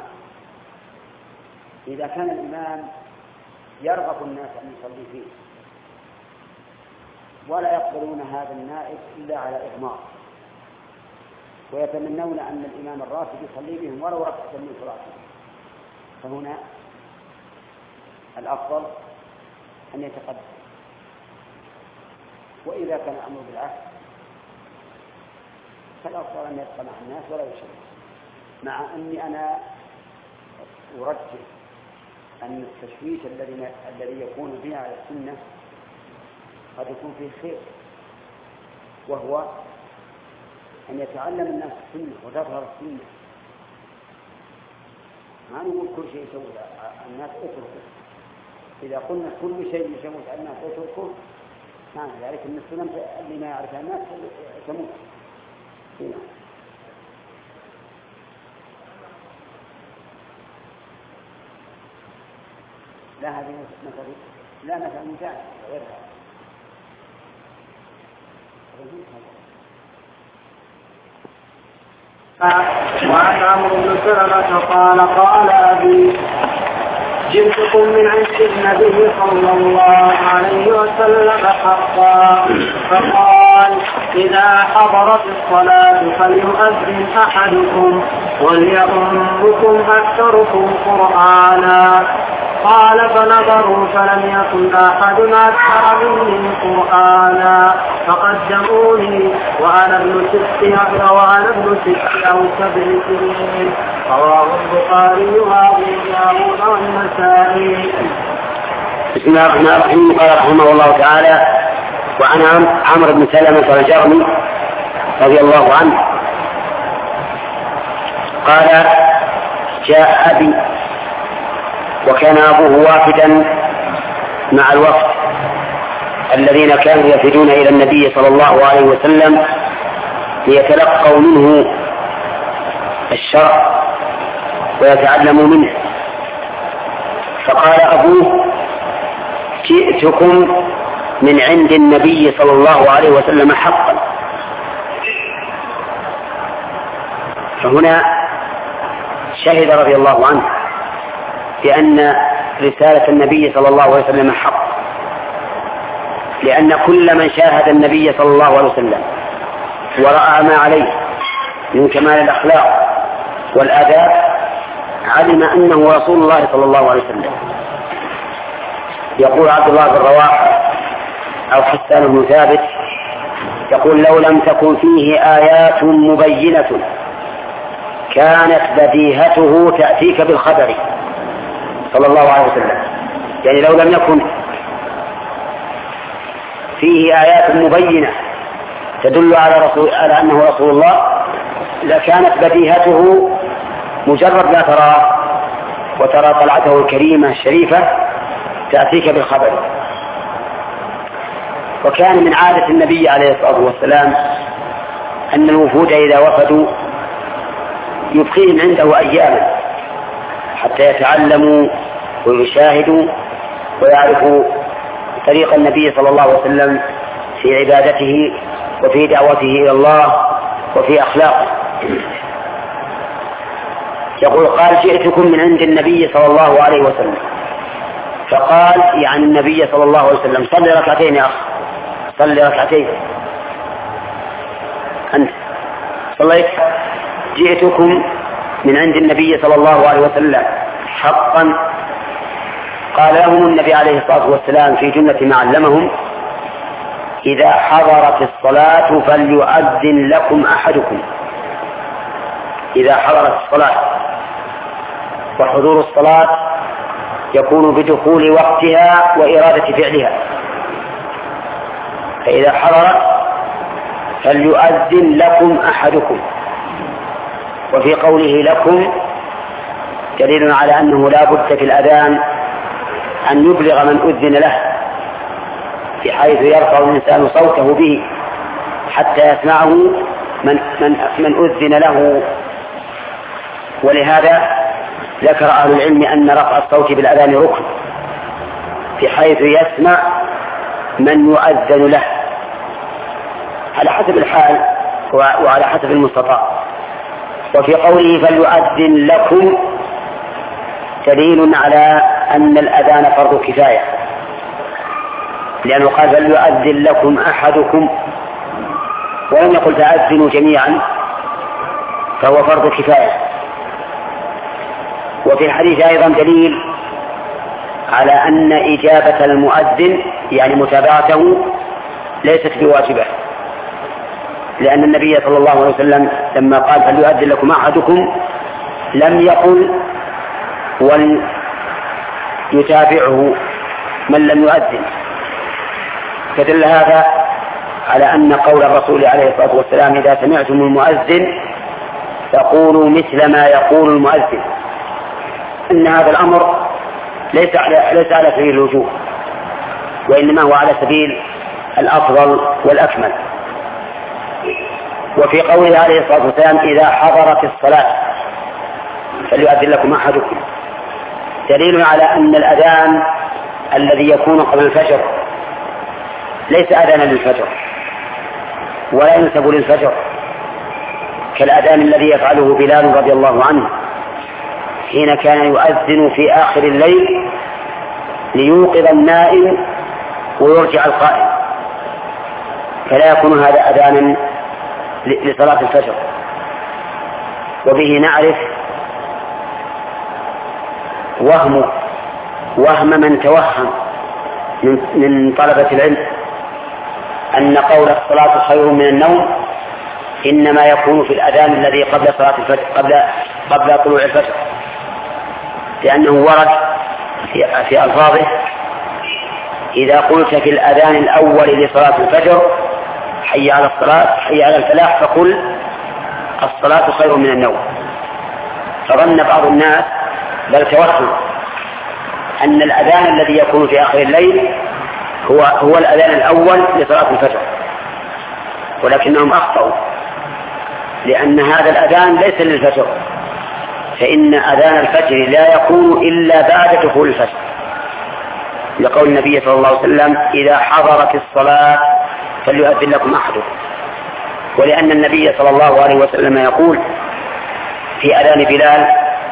إذا كان الإمام يرغب الناس أن يصلي فيه ولا يقبلون هذا النائب إلا على إغماض، ويتمنون أن الإمام الراتب يصلي بهم ولو ركعة من صلاته، فهنا الأفضل أن يتقدم. وإذا كان الأمر بالعكس فالأفضل أن يبقى مع الناس ولا يشرك، مع أني أنا أرجح أن التشويش الذي يكون به على السنة قد يكون فيه خير، وهو أن يتعلم الناس السنة وتظهر السنة. ما نقول كل شيء يسوي الناس اتركه، إذا قلنا كل شيء يسوي الناس اتركه معنى ذلك أن السنة اللي ما يعرفها الناس تموت. لا هذه مثل لا مثل مجاز غيرها. وعن عمرو بن سلمة قال قال أبي جئتكم من عند النبي صلى الله عليه وسلم حقا فقال إذا حضرت الصلاة فليؤذن أحدكم وليؤمكم أكثركم قرآنا. قال فنظروا فلم يكن أحد أكثر مني قرآنا فقدموني وأنا ابن 6 أو 7 سنين. رواه البخاري وأبو داود والنسائي. بسم الله الرحمن الرحيم. قال رحمه الله تعالى: وعن عمرو بن سلمة الجرمي رضي الله عنه قال: جاء أبي وكان أبوه وافدا مع الوفد الذين كانوا يفدون إلى النبي صلى الله عليه وسلم ليتلقوا منه الشرع ويتعلموا منه. فقال أبوه: جئتكم من عند النبي صلى الله عليه وسلم حقا. فهنا شهد رضي الله عنه بأن رسالة النبي صلى الله عليه وسلم حق، لأن كل من شاهد النبي صلى الله عليه وسلم ورأى ما عليه من كمال الأخلاق والآداب علم أنه رسول الله صلى الله عليه وسلم. يقول عبد الله بن رواحة أو حسان بن ثابت يقول: لو لم تكن فيه آيات مبينة كانت بديهته تأتيك بالخبر صلى الله عليه وسلم. يعني لو لم يكن فيه آيات مبينة تدل على أنه رسول الله لكانت بديهته مجرد لا تراه وترى طلعته الكريمة الشريفة تأتيك بالخبر. وكان من عادة النبي عليه الصلاة والسلام أن الوفود إذا وفدوا يبقيهم عنده أياما حتى يتعلموا ويشاهدوا ويعرفوا طريق النبي صلى الله عليه وسلم في عبادته وفي دعوته إلى الله وفي أخلاقه. يقول: قال: جئتكم من عند النبي صلى الله عليه وسلم. فقال يعني النبي صلى الله عليه وسلم: صلي ركعتين يا أخ، صلي ركعتين. أنت صليت. جئتكم من عند النبي صلى الله عليه وسلم حقا. قال لهم النبي عليه الصلاة والسلام في جملة ما علمهم: إذا حضرت الصلاة فليؤذن لكم أحدكم. إذا حضرت الصلاة، وحضور الصلاة يكون بدخول وقتها وإرادة فعلها. فإذا حضرت فليؤذن لكم أحدكم. وفي قوله لكم دليل على أنه لا بد في الأذان أن يبلغ من أذن له، بحيث يرفع الإنسان صوته به حتى يسمعه من أذن له. ولهذا ذكر أهل العلم أن رفع الصوت بالأذان ركن، بحيث يسمع من يؤذن له على حسب الحال وعلى حسب المستطاع. وفي قوله فليؤذن لكم دليل على أن الأذان فرض كفاية، لأنه قال فليؤذن لكم أحدكم ولم يقل فأذنوا جميعا، فهو فرض كفاية. وفي الحديث أيضا دليل على أن إجابة المؤذن يعني متابعته ليست بواجبة، لأن النبي صلى الله عليه وسلم لما قال فليؤذن لكم أحدكم لم يقل وليتابعه من لم يؤذن. فدل هذا على أن قول الرسول عليه الصلاة والسلام إذا سمعتم المؤذن فقولوا مثل ما يقول المؤذن، أن هذا الأمر ليس على سبيل الوجوب، وإنما هو على سبيل الأفضل والأكمل. وفي قوله عليه الصلاة والسلام إذا حضرت الصلاة فليؤذن لكم أحدكم دليل على أن الأذان الذي يكون قبل الفجر ليس أذانا للفجر ولا ينسب للفجر كالأذان الذي يفعله بلال رضي الله عنه حين كان يؤذن في آخر الليل ليوقظ النائم ويرجع القائم، فلا يكون هذا أذانا لصلاة الفجر. وبه نعرف وهم من توهم من طلبة العلم أن قول الصلاة خير من النوم إنما يكون في الأذان الذي قبل صلاة الفجر قبل طلوع الفجر، لأنه ورد في ألفاظه: إذا قلت في الأذان الأول لصلاة الفجر حي على الصلاة حي على الفلاح فقل الصلاة خير من النوم. فظن بعض الناس بل توهم أن الأذان الذي يكون في آخر الليل هو الأذان الأول لصلاة الفجر، ولكنهم أخطأوا، لأن هذا الأذان ليس للفجر، فإن أذان الفجر لا يكون إلا بعد دخول الفجر، لقول النبي صلى الله عليه وسلم: إذا حضرت الصلاة فليؤذن لكم أحدكم. ولأن النبي صلى الله عليه وسلم يقول في أذان بلال: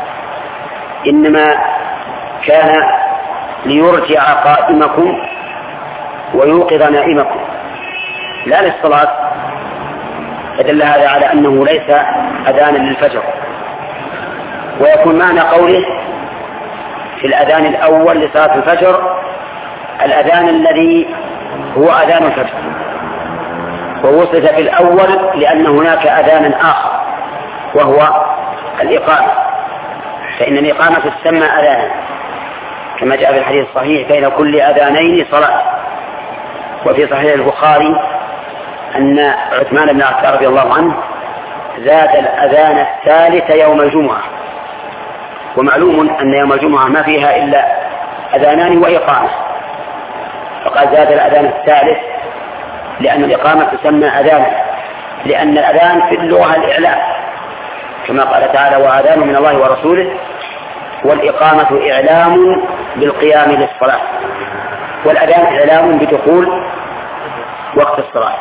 إنما كان ليرجع قائمكم ويوقظ نائمكم لا للصلاة، فدل هذا على أنه ليس أذانا للفجر. ويكون معنى قوله في الأذان الأول لصلاة الفجر الأذان الذي هو أذان الفجر، ووصف بالأول لأن هناك أذانا آخر وهو الإقامة، فإن الإقامة تسمى أذانا كما جاء في الحديث الصحيح: بين كل أذانين صلاة. وفي صحيح البخاري أن عثمان بن عفان رضي الله عنه زاد الأذان الثالث يوم الجمعة، ومعلوم أن يوم الجمعة ما فيها إلا أذانان وإقامة، فقال زاد الأذان الثالث لأن الإقامة تسمى أذانا، لأن الأذان في اللغة الإعلام كما قال تعالى: وأذان من الله ورسوله، والإقامة إعلام بالقيام للصلاة، والأذان إعلام بدخول وقت الصلاة.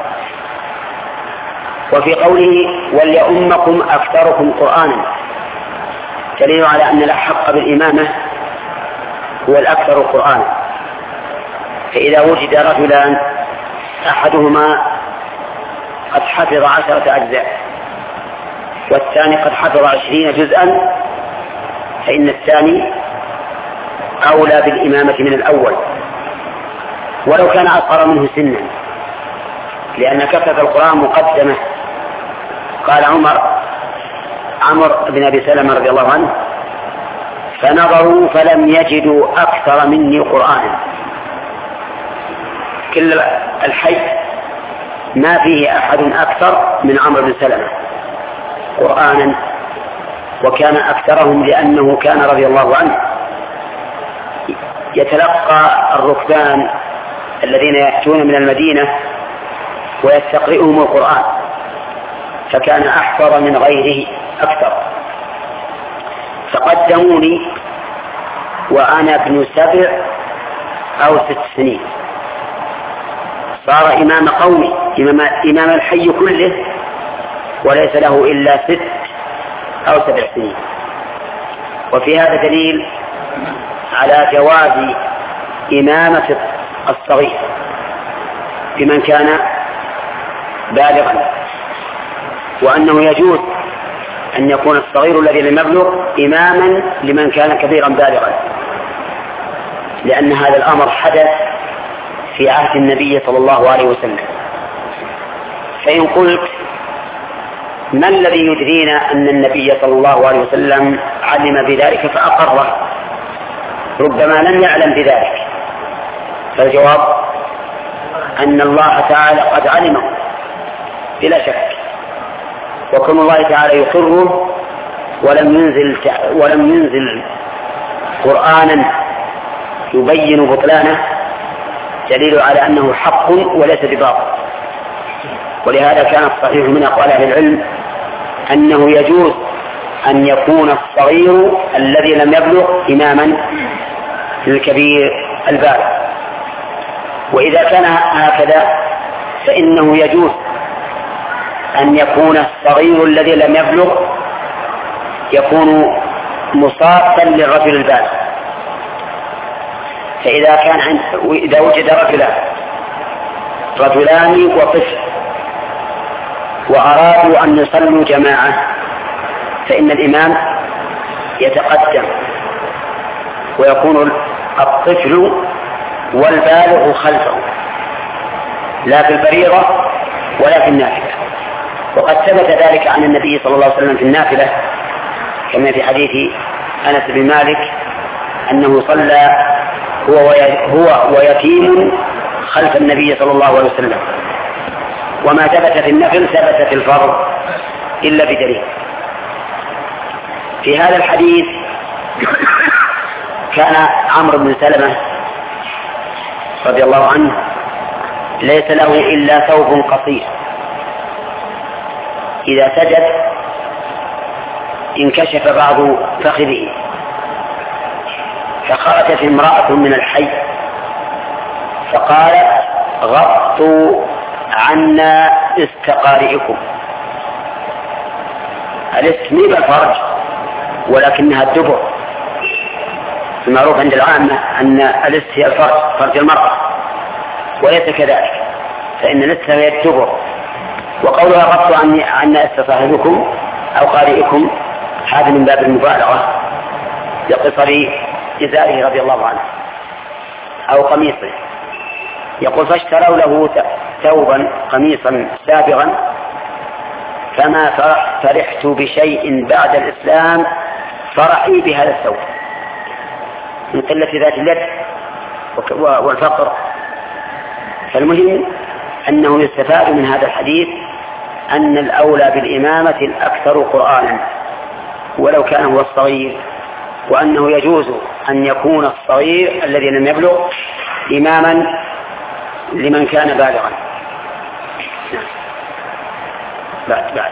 وفي قوله: وليؤمكم أكثركم قرآنا، دليل على أن الأحق بالإمامة هو الأكثر قرآنا. فإذا وجد رجلان أحدهما قد حفظ 10 أجزاء والثاني قد حفظ 20 جزءا، فإن الثاني أولى بالإمامة من الأول ولو كان أصغر منه سنا، لأن كثرة القرآن مقدمة. قال عمرو بن أبي سلمة رضي الله عنه: فنظروا فلم يجدوا أكثر مني قرآنا. كل الحي ما فيه أحد أكثر من عمرو بن سلمة قرآنا، وكان أكثرهم لأنه كان رضي الله عنه يتلقى الركبان الذين يأتون من المدينة ويستقرئهم القرآن، فكان أحفظ من غيره أكثر. فقدموني وأنا ابن 7 أو 6 سنين، صار إمام قومي، إمام الحي كله، وليس له إلا 6 أو 7 سنين. وفي هذا دليل على جواز إمامة الصغير بمن كان بالغا، وأنه يجوز أن يكون الصغير الذي لم يبلغ إماما لمن كان كبيرا بالغا، لأن هذا الأمر حدث في عهد النبي صلى الله عليه وسلم. فإن قلت: ما الذي يدرينا أن النبي صلى الله عليه وسلم علم بذلك فأقره، ربما لم يعلم بذلك؟ فالجواب أن الله تعالى قد علمه بلا شك، وكون الله تعالى يقره ولم ينزل قرآنا يبين بطلانه دليل على أنه حق وليس بباطل. ولهذا كان الصحيح من أقوال أهل العلم أنه يجوز أن يكون الصغير الذي لم يبلغ إماما للكبير البالغ. وإذا كان هكذا فإنه يجوز أن يكون الصغير الذي لم يبلغ يكون مصابا للرجل البالغ. إذا وجد رجلان وطفل وأرادوا أن يصلوا جماعة فإن الإمام يتقدم ويكون الطفل والبالغ خلفه، لا في الفريضة ولا في النافلة. وقد ثبت ذلك عن النبي صلى الله عليه وسلم في النافلة كما في حديث أنس بن مالك أنه صلى هو ويتيم خلف النبي صلى الله عليه وسلم. وما ثبت في النفل ثبت في الفرض إلا بدليل. في هذا الحديث كان عمرو بن سلمة رضي الله عنه ليس له إلا ثوب قصير، إذا سجد انكشف بعض فخذه، فخرجت امرأة من الحي فقالت: غطوا عنا استقارئكم. الاسم الفرج ولكنها الدبر. المعروف عند العامة أن الاس هي الفرج، فرج المرأة، وليس كذلك، فإن الاس هي الدبر. وقولها غطوا عنا استقارئكم أو قارئكم هذا من باب المبالغة لقصر إزاره رضي الله عنه أو قميصه. يقول: فاشتروا له ثوبا قميصا سابغا فما فرحت بشيء بعد الإسلام فرحي بهذا الثوب، من قلة ذات اليد والفقر. فالمهم أنه يستفاد من هذا الحديث أن الأولى بالإمامة الأكثر قرآنا ولو كان هو الصغير، وأنه يجوز أن يكون الصغير الذي لم يبلغ إماما لمن كان بالغا. بعد.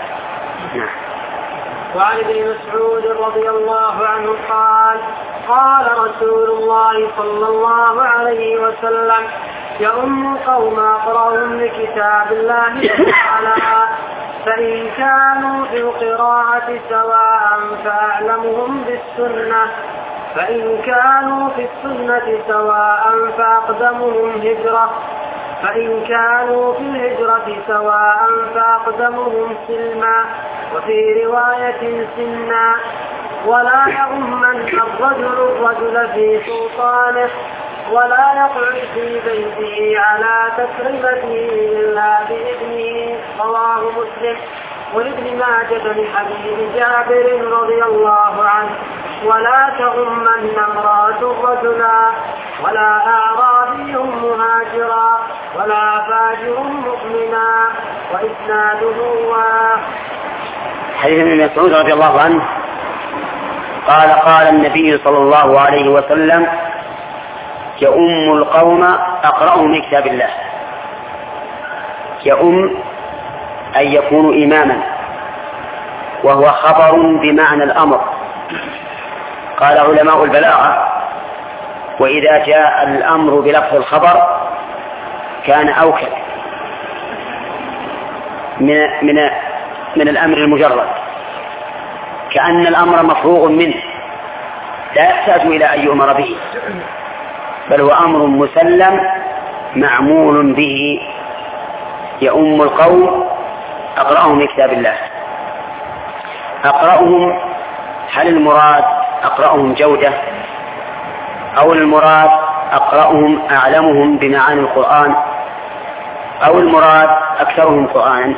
وعن ابن مسعود رضي الله عنه قال: قال رسول الله صلى الله عليه وسلم: يؤم القوم أقرأهم لكتاب الله تعالى، فإن كانوا في القراءة سواء فأعلمهم بالسنة، فإن كانوا في السنة سواء فأقدمهم هجرة، فإن كانوا في الهجرة سواء فأقدمهم سلما، وفي رواية سنا. ولا يؤمن الرجل في سلطانه، ولا يقعد في بيته على تكريمته إلا بإذنه. رواه مسلم. ولابن ماجه من حديث جابر رضي الله عنه: ولا تؤمن امرأة رجلا، ولا أعرابي مهاجرا، ولا فاجر مؤمنا. وإسناده حديث ابن مسعود رضي الله عنه قال النبي صلى الله عليه وسلم: يؤم القوم أقرأهم لكتاب الله. يؤم أن يكون إماما، وهو خبر بمعنى الأمر. قال علماء البلاغة: وإذا جاء الأمر بلفظ الخبر كان أوكد من الأمر المجرد، كأن الأمر مفروغ منه لا يحتاج إلى أن يؤمر به، بل هو أمر مسلم معمول به. يؤم القوم أقرأهم لكتاب الله. أقرأهم، هل المراد أقرأهم جودة، أو المراد أقرأهم أعلمهم بمعاني القرآن، أو المراد أكثرهم قرآنا؟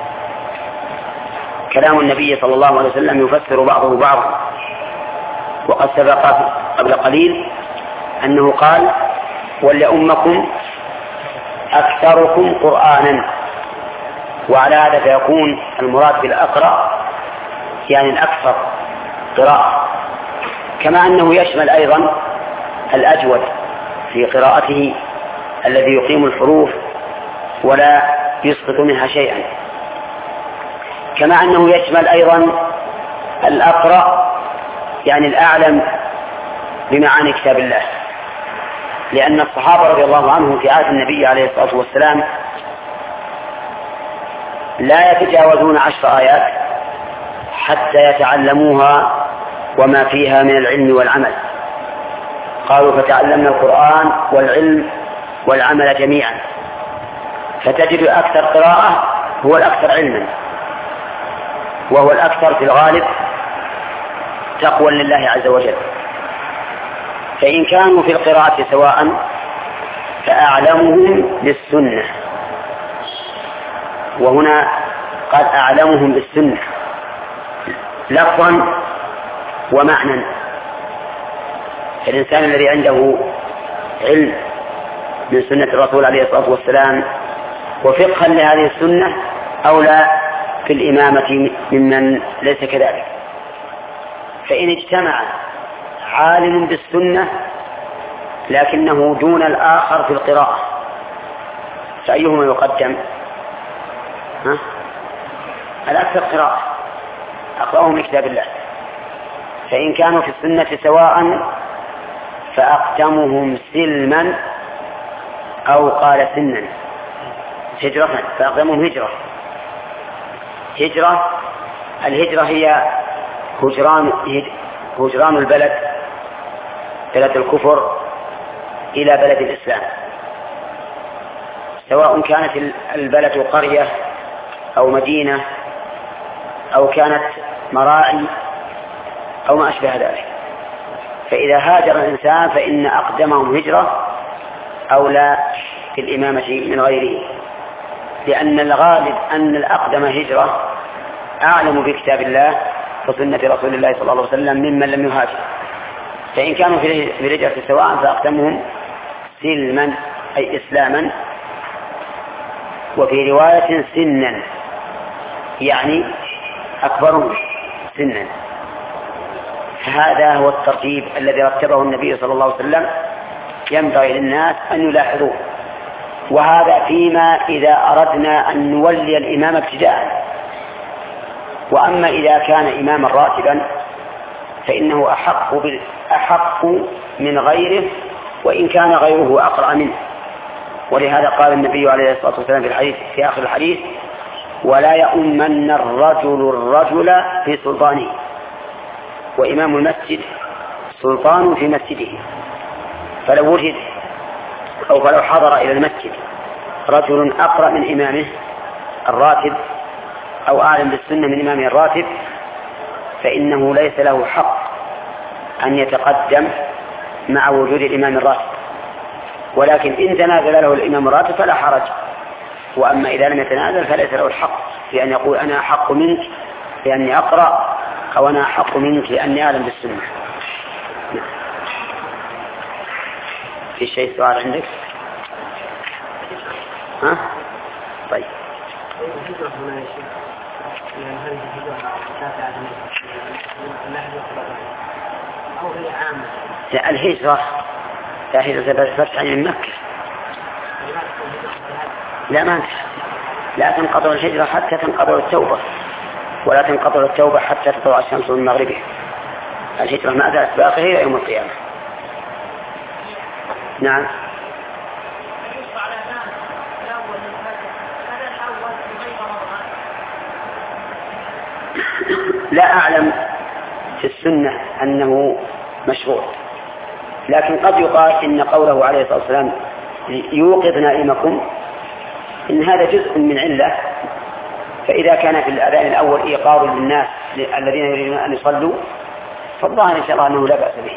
كلام النبي صلى الله عليه وسلم يفسر بعضه بعضا، وقد سبق قبل قليل أنه قال: وليؤمكم أكثركم قرآنا. وعلى هذا فيكون المراد بالأقرأ يعني الأكثر قراءة، كما أنه يشمل أيضا الأجود في قراءته الذي يقيم الحروف ولا يسقط منها شيئا، كما أنه يشمل أيضا الأقرأ يعني الأعلم بمعاني كتاب الله. لأن الصحابة رضي الله عنهم في عهد النبي عليه الصلاة والسلام لا يتجاوزون 10 آيات حتى يتعلموها وما فيها من العلم والعمل. قالوا فتعلمنا القرآن والعلم والعمل جميعا، فتجد أكثر قراءة هو الأكثر علما، وهو الأكثر في الغالب تقوى لله عز وجل. فإن كانوا في القراءة سواء فأعلمهم للسنة، وهنا قد أعلمهم بالسنة لفظا ومعنى. فالإنسان الذي عنده علم من سنة الرسول عليه الصلاة والسلام وفقها لهذه السنة أولى في الإمامة ممن ليس كذلك. فإن اجتمع عالم بالسنة لكنه دون الآخر في القراءة فأيهما يقدم؟ الأكثر قراءة، أقرأهم من كتاب الله. فإن كانوا في السنة سواء فأقدمهم سلما، أو قال سنا هجرة، فأقدمهم هجرة. الهجرة هي هجران البلد، بلد الكفر إلى بلد الإسلام، سواء كانت البلد قرية أو مدينة أو كانت مراعي أو ما أشبه ذلك. فإذا هاجر الإنسان فإن أقدمهم هجرة أولى في الإمامة من غيره، لأن الغالب أن الأقدم هجرة أعلم بكتاب الله وسنة رسول الله صلى الله عليه وسلم ممن لم يهاجر. فإن كانوا في الهجرة سواء فأقدمهم سلما أي إسلاما، وفي رواية سنا يعني أكبرهم سنا. هذا هو الترتيب الذي رتبه النبي صلى الله عليه وسلم، ينبغي للناس أن يلاحظوه. وهذا فيما إذا أردنا أن نولي الإمام ابتداء. وأما إذا كان إماما راتبا فإنه أحق من غيره، وإن كان غيره أقرأ منه. ولهذا قال النبي عليه الصلاة والسلام في آخر الحديث: ولا يؤمن الرجل في سلطانه. وإمام المسجد سلطان في مسجده، فلو وجد أو فلو حضر إلى المسجد رجل أقرأ من إمامه الراتب أو أعلم بالسنة من إمامه الراتب فإنه ليس له حق أن يتقدم مع وجود الإمام الراتب. ولكن إن تنازل له الإمام الراتب فلا حرج. وأما إذا لم يتنازل فليس له الحق في أن يقول أنا أحق منك لأني أقرأ، أو أنا أحق منك لأني أعلم بالسنة. في شيء سؤال عندك؟ ها؟ طيب. لا، الهجرة لا هجرة فتح من مكة، لا ما لا تنقطع الهجرة حتى تنقطع التوبة، ولا تنقطع التوبة حتى تطلع الشمس من مغربها. الهجرة ما زالت باقية إلى يوم القيامة. نعم. لا أعلم في السنة أنه مشروع، لكن قد يقال إن قوله عليه الصلاة والسلام يوقظ نائمكم إن هذا جزء من علة. فإذا كان في الأذان الأول إيقاظ للناس الذين يريدون أن يصلوا فالله إن شاء الله أنه لا بأس به.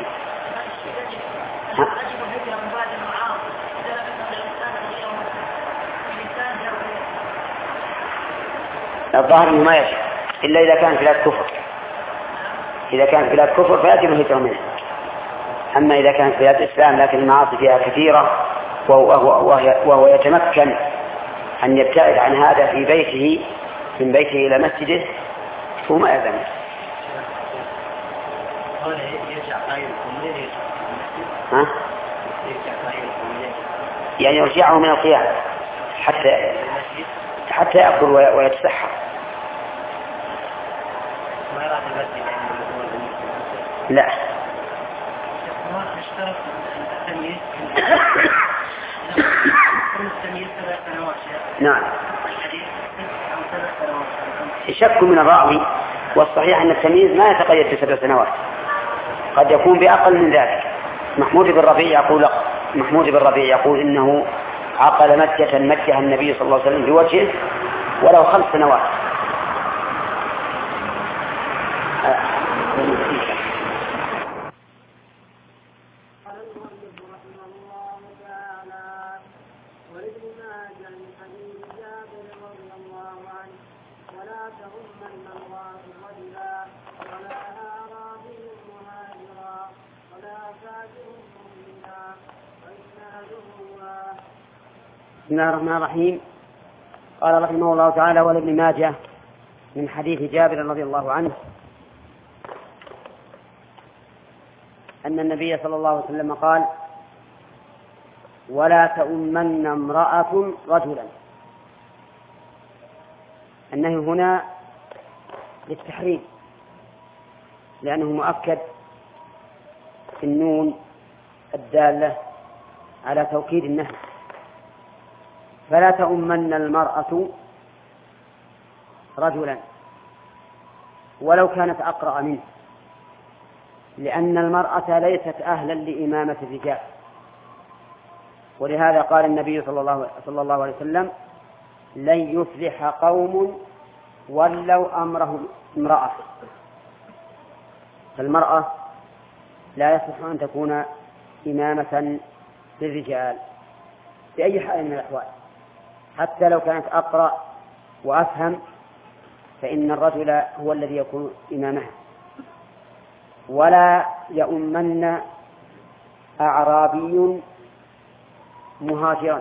الظاهر أنه ما يجب إلا إذا كان في بلاد كفر. إذا كان في بلاد كفر فيجب الهجرة منه. أما إذا كان في بلاد الإسلام لكن المعاصي فيها كثيرة وهو يتمكن أن يبتعد عن هذا في بيته من بيته إلى مسجده فما يلزم. يعني يرجعه من القيام حتى يأكل ويتسحر. لا نعم. شك من الراوي، والصحيح أن التمييز ما يتقيد ب7 سنوات، قد يكون بأقل من ذلك. محمود بن ربيع يقول إنه عقل مجة النبي صلى الله عليه وسلم بوجهه ولو 5 سنوات. بسم الله الرحمن الرحيم. قال رحمه الله تعالى: ولابن ماجه من حديث جابر رضي الله عنه أن النبي صلى الله عليه وسلم قال: ولا تؤمن امرأة رجلا. النهي هنا للتحريم، لأنه مؤكد في النون الدالة على توكيد النهي. فلا تؤمن المرأة رجلا ولو كانت أقرأ منه، لأن المرأة ليست أهلا لإمامة الرجال. ولهذا قال النبي صلى الله عليه وسلم: لن يفلح قوم ولوا أمرهم امرأة. فالمرأة لا يصح أن تكون إمامة للرجال بأي حال من الأحوال، حتى لو كانت أقرأ وأفهم، فإن الرجل هو الذي يكون إمامها. ولا يؤمن أعرابي مهاجرا.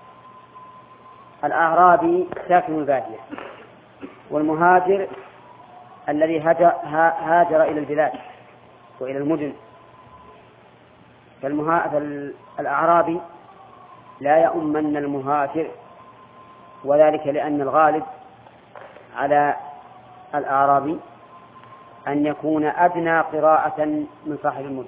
الأعرابي ساكن البادية، والمهاجر الذي هاجر إلى البلاد وإلى المدن. فالأعرابي لا يؤمن المهاجر، وذلك لأن الغالب على الأعرابي أن يكون أدنى قراءة من صاحب المدن،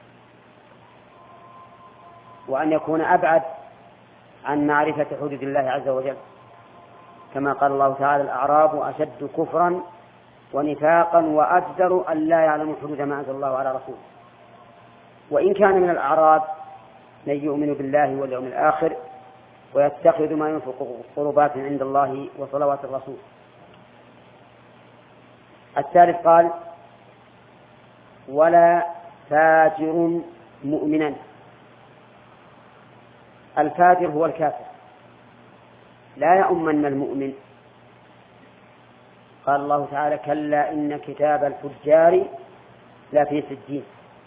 وأن يكون أبعد عن معرفة حدود الله عز وجل، كما قال الله تعالى: الأعراب أشد كفرا ونفاقا وأجدر أن لا يعلموا حدود ما أنزل الله على رسوله. وإن كان من الأعراب من يؤمن بالله واليوم الآخر ويتخذ ما ينفق قربات عند الله وصلوات الرسول. الثالث قال: ولا فاجر مؤمنا. الفاجر هو الكافر، لا يؤمن المؤمن. قال الله تعالى: كلا إن كتاب الفجار لفي سجين.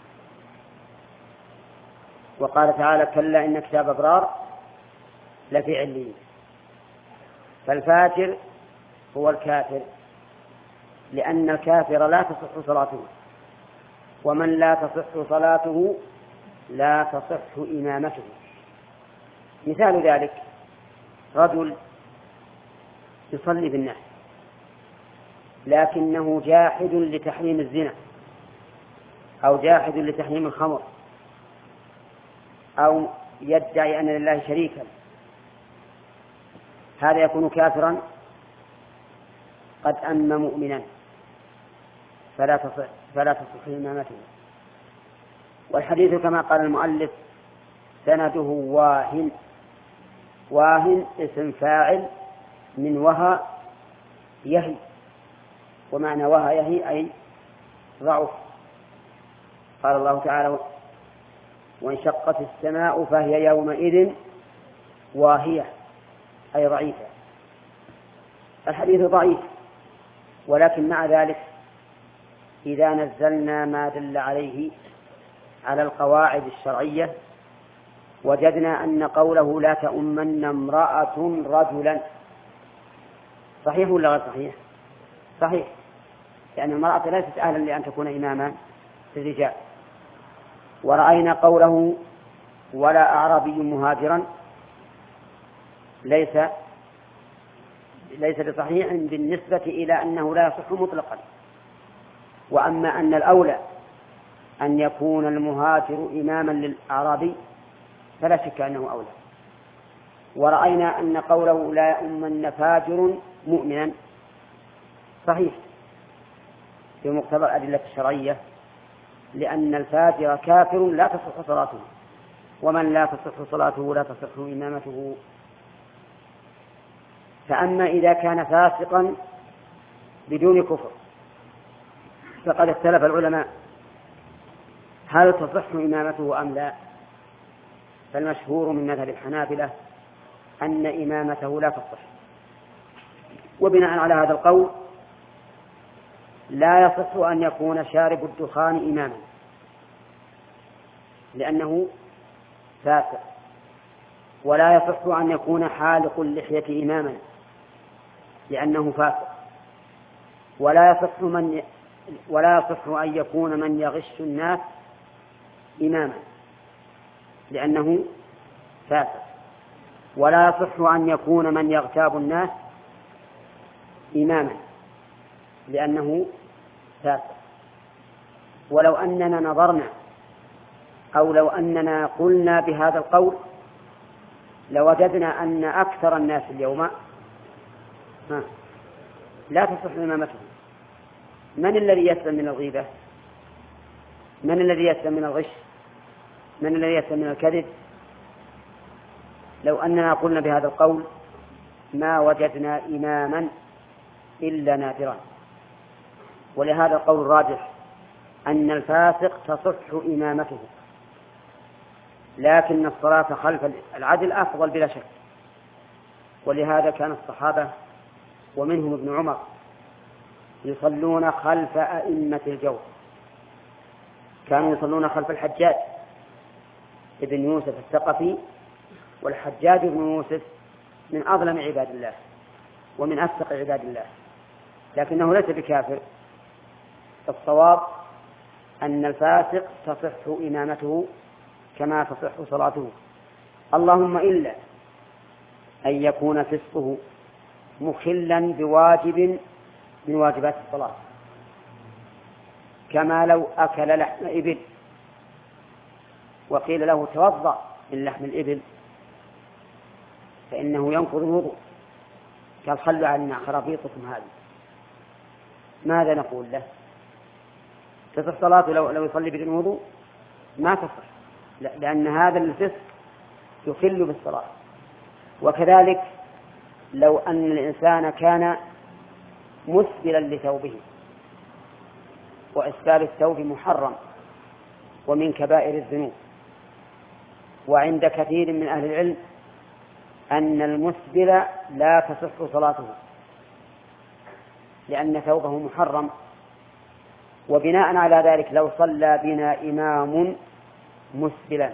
وقال تعالى: كلا إن كتاب أبرار لفي عليين. فالفاجر هو الكافر، لأن الكافر لا تصح صلاته، ومن لا تصح صلاته لا تصح إمامته. مثال ذلك: رجل يصلي بالناس لكنه جاحد لتحريم الزنا، أو جاحد لتحريم الخمر، أو يدعي أن لله شريكا، هذا يكون كافرا قد أم مؤمنا، فلا تصح إمامته. والحديث كما قال المؤلف سنده واهن. واهن اسم فاعل من وهى يهي، ومعنى وهى يهي أي ضعف. قال الله تعالى: وانشقت السماء فهي يومئذ واهية، أي ضعيفة. الحديث ضعيف، ولكن مع ذلك إذا نزلنا ما دل عليه على القواعد الشرعية وجدنا أن قوله لا تؤمن امرأة رجلا صحيح ولا غير صحيح؟ صحيح، لأن المرأة ليست أهلا لأن تكون إماما للرجال. ورأينا قوله ولا أعرابي مهاجرا ليس بصحيح بالنسبة إلى أنه لا يصح مطلقا. وأما أن الأولى أن يكون المهاجر إماما للأعرابي فلا شك أنه أولى. ورأينا أن قوله لا يؤمن فاجر مؤمنا صحيح بمقتضى الأدلة الشرعية، لأن الفاجر كافر لا تصح صلاته، ومن لا تصح صلاته لا تصح إمامته. فأما إذا كان فاسقا بدون كفر فقد اختلف العلماء هل تصح إمامته أم لا. فالمشهور من مذهب الحنابلة أن إمامته لا تصح، وبناء على هذا القول لا يصح أن يكون شارب الدخان إماما لأنه فاسق، ولا يصح أن يكون حالق اللحية إماما لأنه فاسق، ولا يصح أن يكون من يغش الناس إماما لأنه فاسق، ولا يصح أن يكون من يغتاب الناس إماما لأنه فاسق. ولو أننا نظرنا أو لو أننا قلنا بهذا القول لوجدنا أن أكثر الناس اليوم لا تصح إمامته. من الذي يسلم من الغيبة؟ من الذي يسلم من الغش؟ من الذي يسلم من الكذب؟ لو أننا قلنا بهذا القول ما وجدنا إماما إلا نادرا. ولهذا القول الراجح أن الفاسق تصح إمامته، لكن الصلاة خلف العدل أفضل بلا شك. ولهذا كان الصحابة ومنهم ابن عمر يصلون خلف أئمة الجور، كانوا يصلون خلف الحجاج ابن يوسف الثقفي، والحجاج ابن يوسف من أظلم عباد الله ومن أفسق عباد الله، لكنه ليس بكافر. الصواب أن الفاسق تصح إمامته كما تصح صلاته، اللهم إلا أن يكون فسقه مخلا بواجب من واجبات الصلاة، كما لو أكل لحم إبل وقيل له توضأ من لحم الإبل فإنه ينقض الوضوء، قال خلوا عنا خرابيطكم هذه، ماذا نقول له؟ تصح صلاته لو يصلي بدون وضوء؟ ما تصح، لأن هذا الفسق يخل بالصلاة. وكذلك لو أن الإنسان كان مسبلا لثوبه، وإسبال الثوب محرم ومن كبائر الذنوب، وعند كثير من أهل العلم أن المسبل لا تصح صلاته لأن ثوبه محرم، وبناء على ذلك لو صلى بنا إمام مسبلا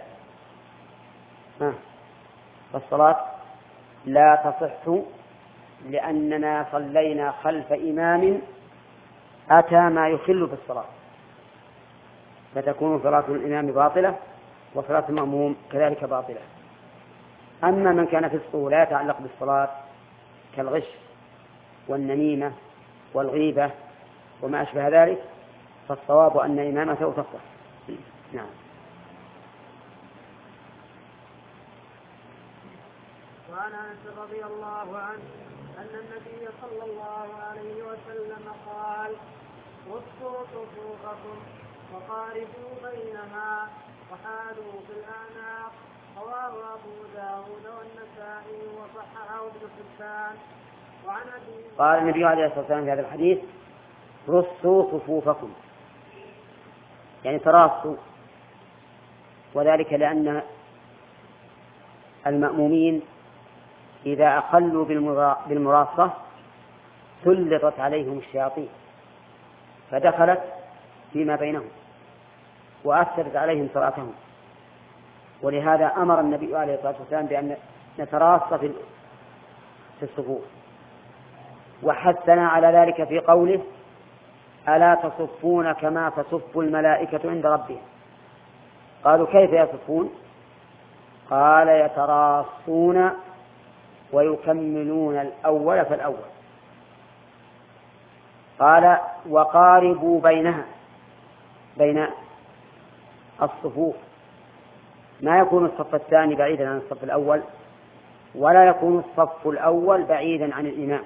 فالصلاة لا تصح، لأننا صلينا خلف إمام أتى ما يخل بالصلاة، فتكون صلاة الإمام باطلة وصلاة المأموم كذلك باطلة. أما من كان فسقه لا يتعلق بالصلاة كالغش والنميمة والغيبة وما أشبه ذلك فالصواب أن إمامته تصح. نعم. وعن أنس رضي الله عنه أن النبي صلى الله عليه وسلم قال: وصوا صفوفكم وقاربوا بينها وحالوا في الأعناق. رواه أبو داود والنسائي وصححه ابن حبان. وعن أبي قال النبي عليه الصلاة والسلام في هذا الحديث: رصوا صفوفكم، يعني تراصوا، وذلك لأن المأمومين إذا أقلوا بالمراصة سلطت عليهم الشياطين فدخلت فيما بينهم وأثرت عليهم صلاتهم، ولهذا أمر النبي عليه الصلاة والسلام بأن نتراص في الصفوف، وحثنا على ذلك في قوله: ألا تصفون كما تصف الملائكة عند ربهم. قالوا: كيف يصفون؟ قال: يتراصون ويكملون الأول فالأول. قال: وقاربوا بينها، بين الصفوف، ما يكون الصف الثاني بعيدا عن الصف الأول ولا يكون الصف الأول بعيدا عن الإمام.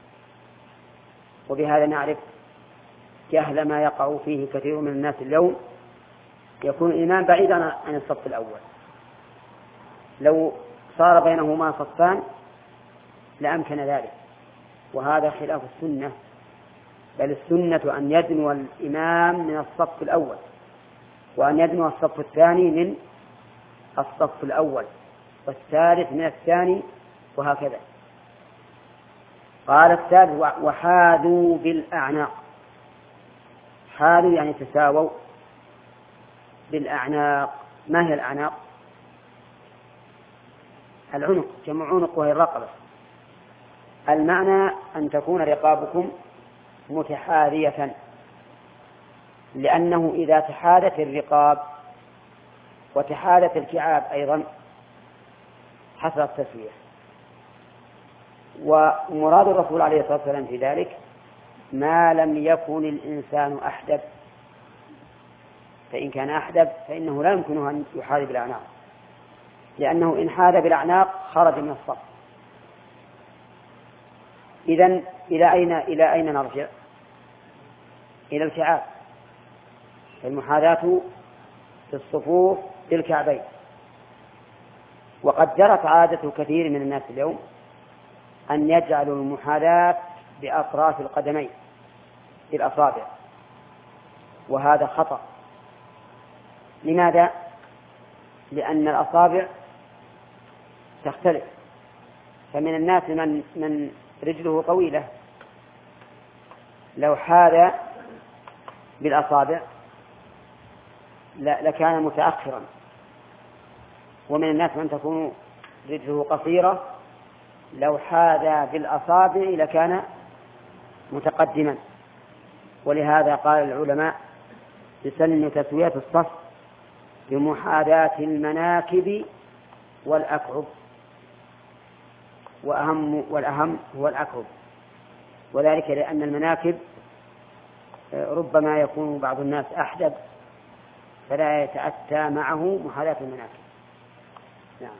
وبهذا نعرف جهل ما يقع فيه كثير من الناس اليوم، يكون الإمام بعيدا عن الصف الأول، لو صار بينهما صفان لأمكن ذلك، وهذا خلاف السنة، بل السنة أن يدنو الإمام من الصف الأول، وأن يدنو الصف الثاني من الصف الأول، والثالث من الثاني، وهكذا. قال الثالث: وحاذوا بالأعناق. حاذوا يعني تساووا بالأعناق. ما هي الأعناق؟ العنق، جمع عنق وهي الرقبة. المعنى أن تكون رقابكم متحاذية، لأنه إذا تحاذت الرقاب وتحاذت الكعاب أيضا حصل التسوية. ومراد الرسول عليه الصلاة والسلام في ذلك ما لم يكن الإنسان أحدب، فإن كان أحدب فإنه لا يمكنه أن يحاذي بالأعناق، لأنه إن حاذ بالأعناق خرج من الصف. إذن إلى أين نرجع؟ إلى الكعاب. المحاذاة في الصفوف بالكعبين. وقد جرت عادة كثير من الناس اليوم أن يجعلوا المحاذاة بأطراف القدمين بالأصابع، وهذا خطأ. لماذا؟ لأن الأصابع تختلف، فمن الناس من رجله طويلة لو حاذ بالأصابع لكان متأخرا، ومن الناس من تكون رجله قصيرة لو حاذ بالأصابع لكان متقدما. ولهذا قال العلماء: يسن تسوية الصف بمحاذاة المناكب والأكعب، والأهم هو الأكعب، وذلك لأن المناكب ربما يكون بعض الناس أحدب فلا يتأتى معه محاذاة المناكب. نعم.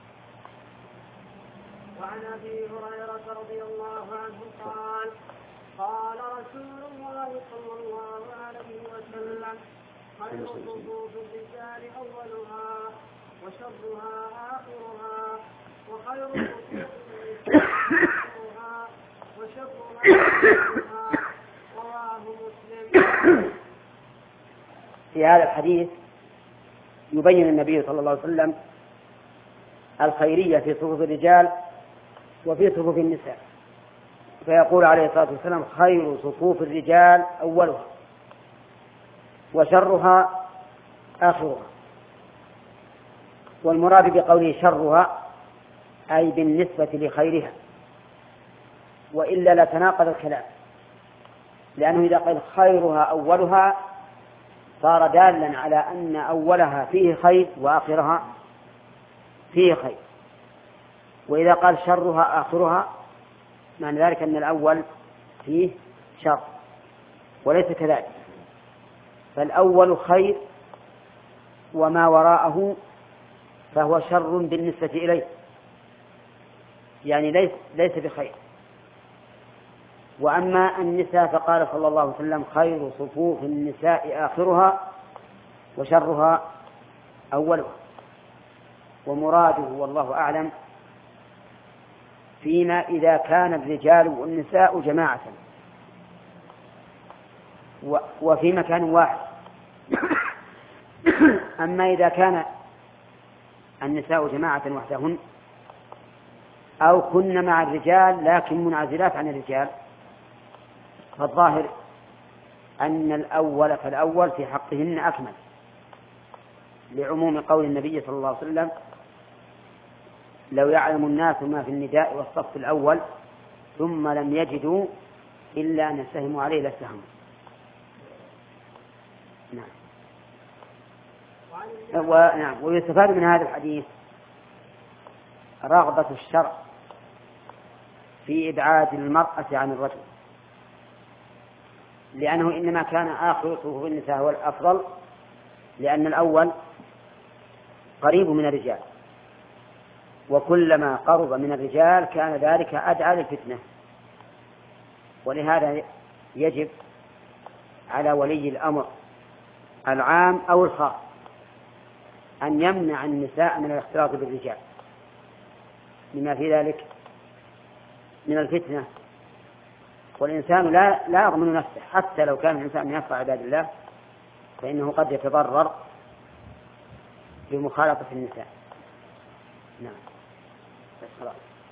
وعن أبي هريرة رضي الله عنه قال: قال رسول الله صلى الله عليه وسلم: خير صفوف الرجال أولها وشرها آخرها، وخير صفوف النساء آخرها وشرها آخرها. رواه مسلم. في هذا الحديث يبين النبي صلى الله عليه وسلم الخيرية في صفوف الرجال وفي صفوف النساء، فيقول عليه الصلاة والسلام: خير صفوف الرجال أولها وشرها آخرها. والمراد بقوله شرها أي بالنسبة لخيرها، وإلا لتناقض الكلام، لأنه إذا قال خيرها أولها صار دالا على أن أولها فيه خير وآخرها فيه خير، وإذا قال شرها آخرها معنى ذلك أن الأول فيه شر، وليس كذلك، فالأول خير وما وراءه فهو شر بالنسبة إليه، يعني ليس بخير. وأما النساء فقال صلى الله عليه وسلم: خير صفوف النساء آخرها وشرها أولها. ومراده والله أعلم فيما إذا كان الرجال والنساء جماعة وفي مكان واحد. أما إذا كان النساء جماعة وحدهن أو كن مع الرجال لكن منعزلات عن الرجال، فالظاهر أن الأول فالأول في حقهن أكمل، لعموم قول النبي صلى الله عليه وسلم: لو يعلم الناس ما في النداء والصف الأول ثم لم يجدوا إلا أن يسهموا عليه لاستهموا. نعم. ويستفاد من هذا الحديث رغبة الشرع في إبعاد المرأة عن الرجل، لأنه إنما كان آخر صفوف النساء هو الأفضل، لأن الأول قريب من الرجال وكلما قرب من الرجال كان ذلك أدعى للفتنة. ولهذا يجب على ولي الأمر العام أو الخاص أن يمنع النساء من الاختلاط بالرجال لما في ذلك من الفتنة. والإنسان لا يضمن نفسه، حتى لو كان الإنسان ينفع عباد الله فإنه قد يتضرر بمخالطة النساء. نعم بس خلاص.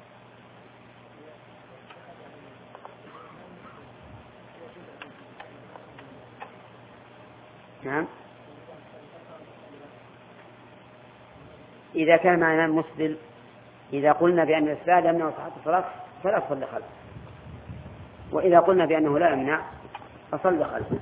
نعم إذا كان معنا مسبل، إذا قلنا بأن الإسبال يمنع صحة الصلاة فلا تصلي خلفه، وإذا قلنا بأنه لا يمنع فصلي خلفه.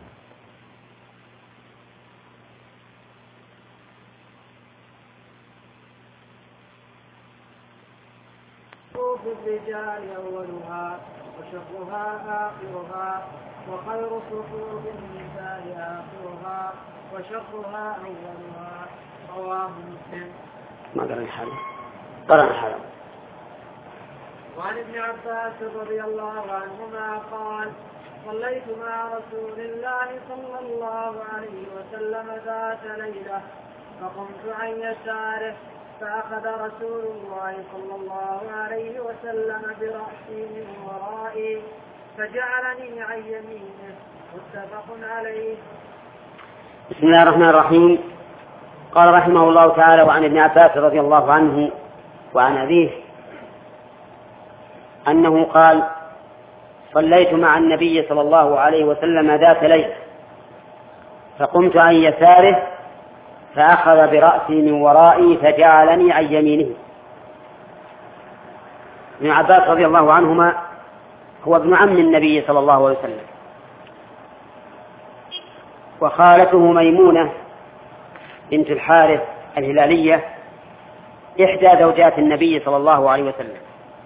في الرجال أولها وشرها آخرها، وخير صفوف النساء آخرها وشرها أولها. رواه مسلم. ما قرأنا حاله. قرأنا حاله. وعن ابن عباس رضي الله عنهما قال: صليت مع رسول الله صلى الله عليه وسلم ذات ليلة، فقمت عن يساره، فأخذ رسول الله صلى الله عليه وسلم برأسي من ورائي فجعلني عن يمينه، متفق عليه. بسم الله الرحمن الرحيم. قال رحمه الله تعالى: وعن ابن عباس رضي الله عنه وعن أبيه أنه قال: صليت مع النبي صلى الله عليه وسلم ذات ليلة، فقمت عن يساره، فأخذ برأسي من ورائي فجعلني عن يمينه. ابن عباس رضي الله عنهما هو ابن عم النبي صلى الله عليه وسلم، وخالته ميمونة بنت الحارث الهلالية إحدى زوجات النبي صلى الله عليه وسلم.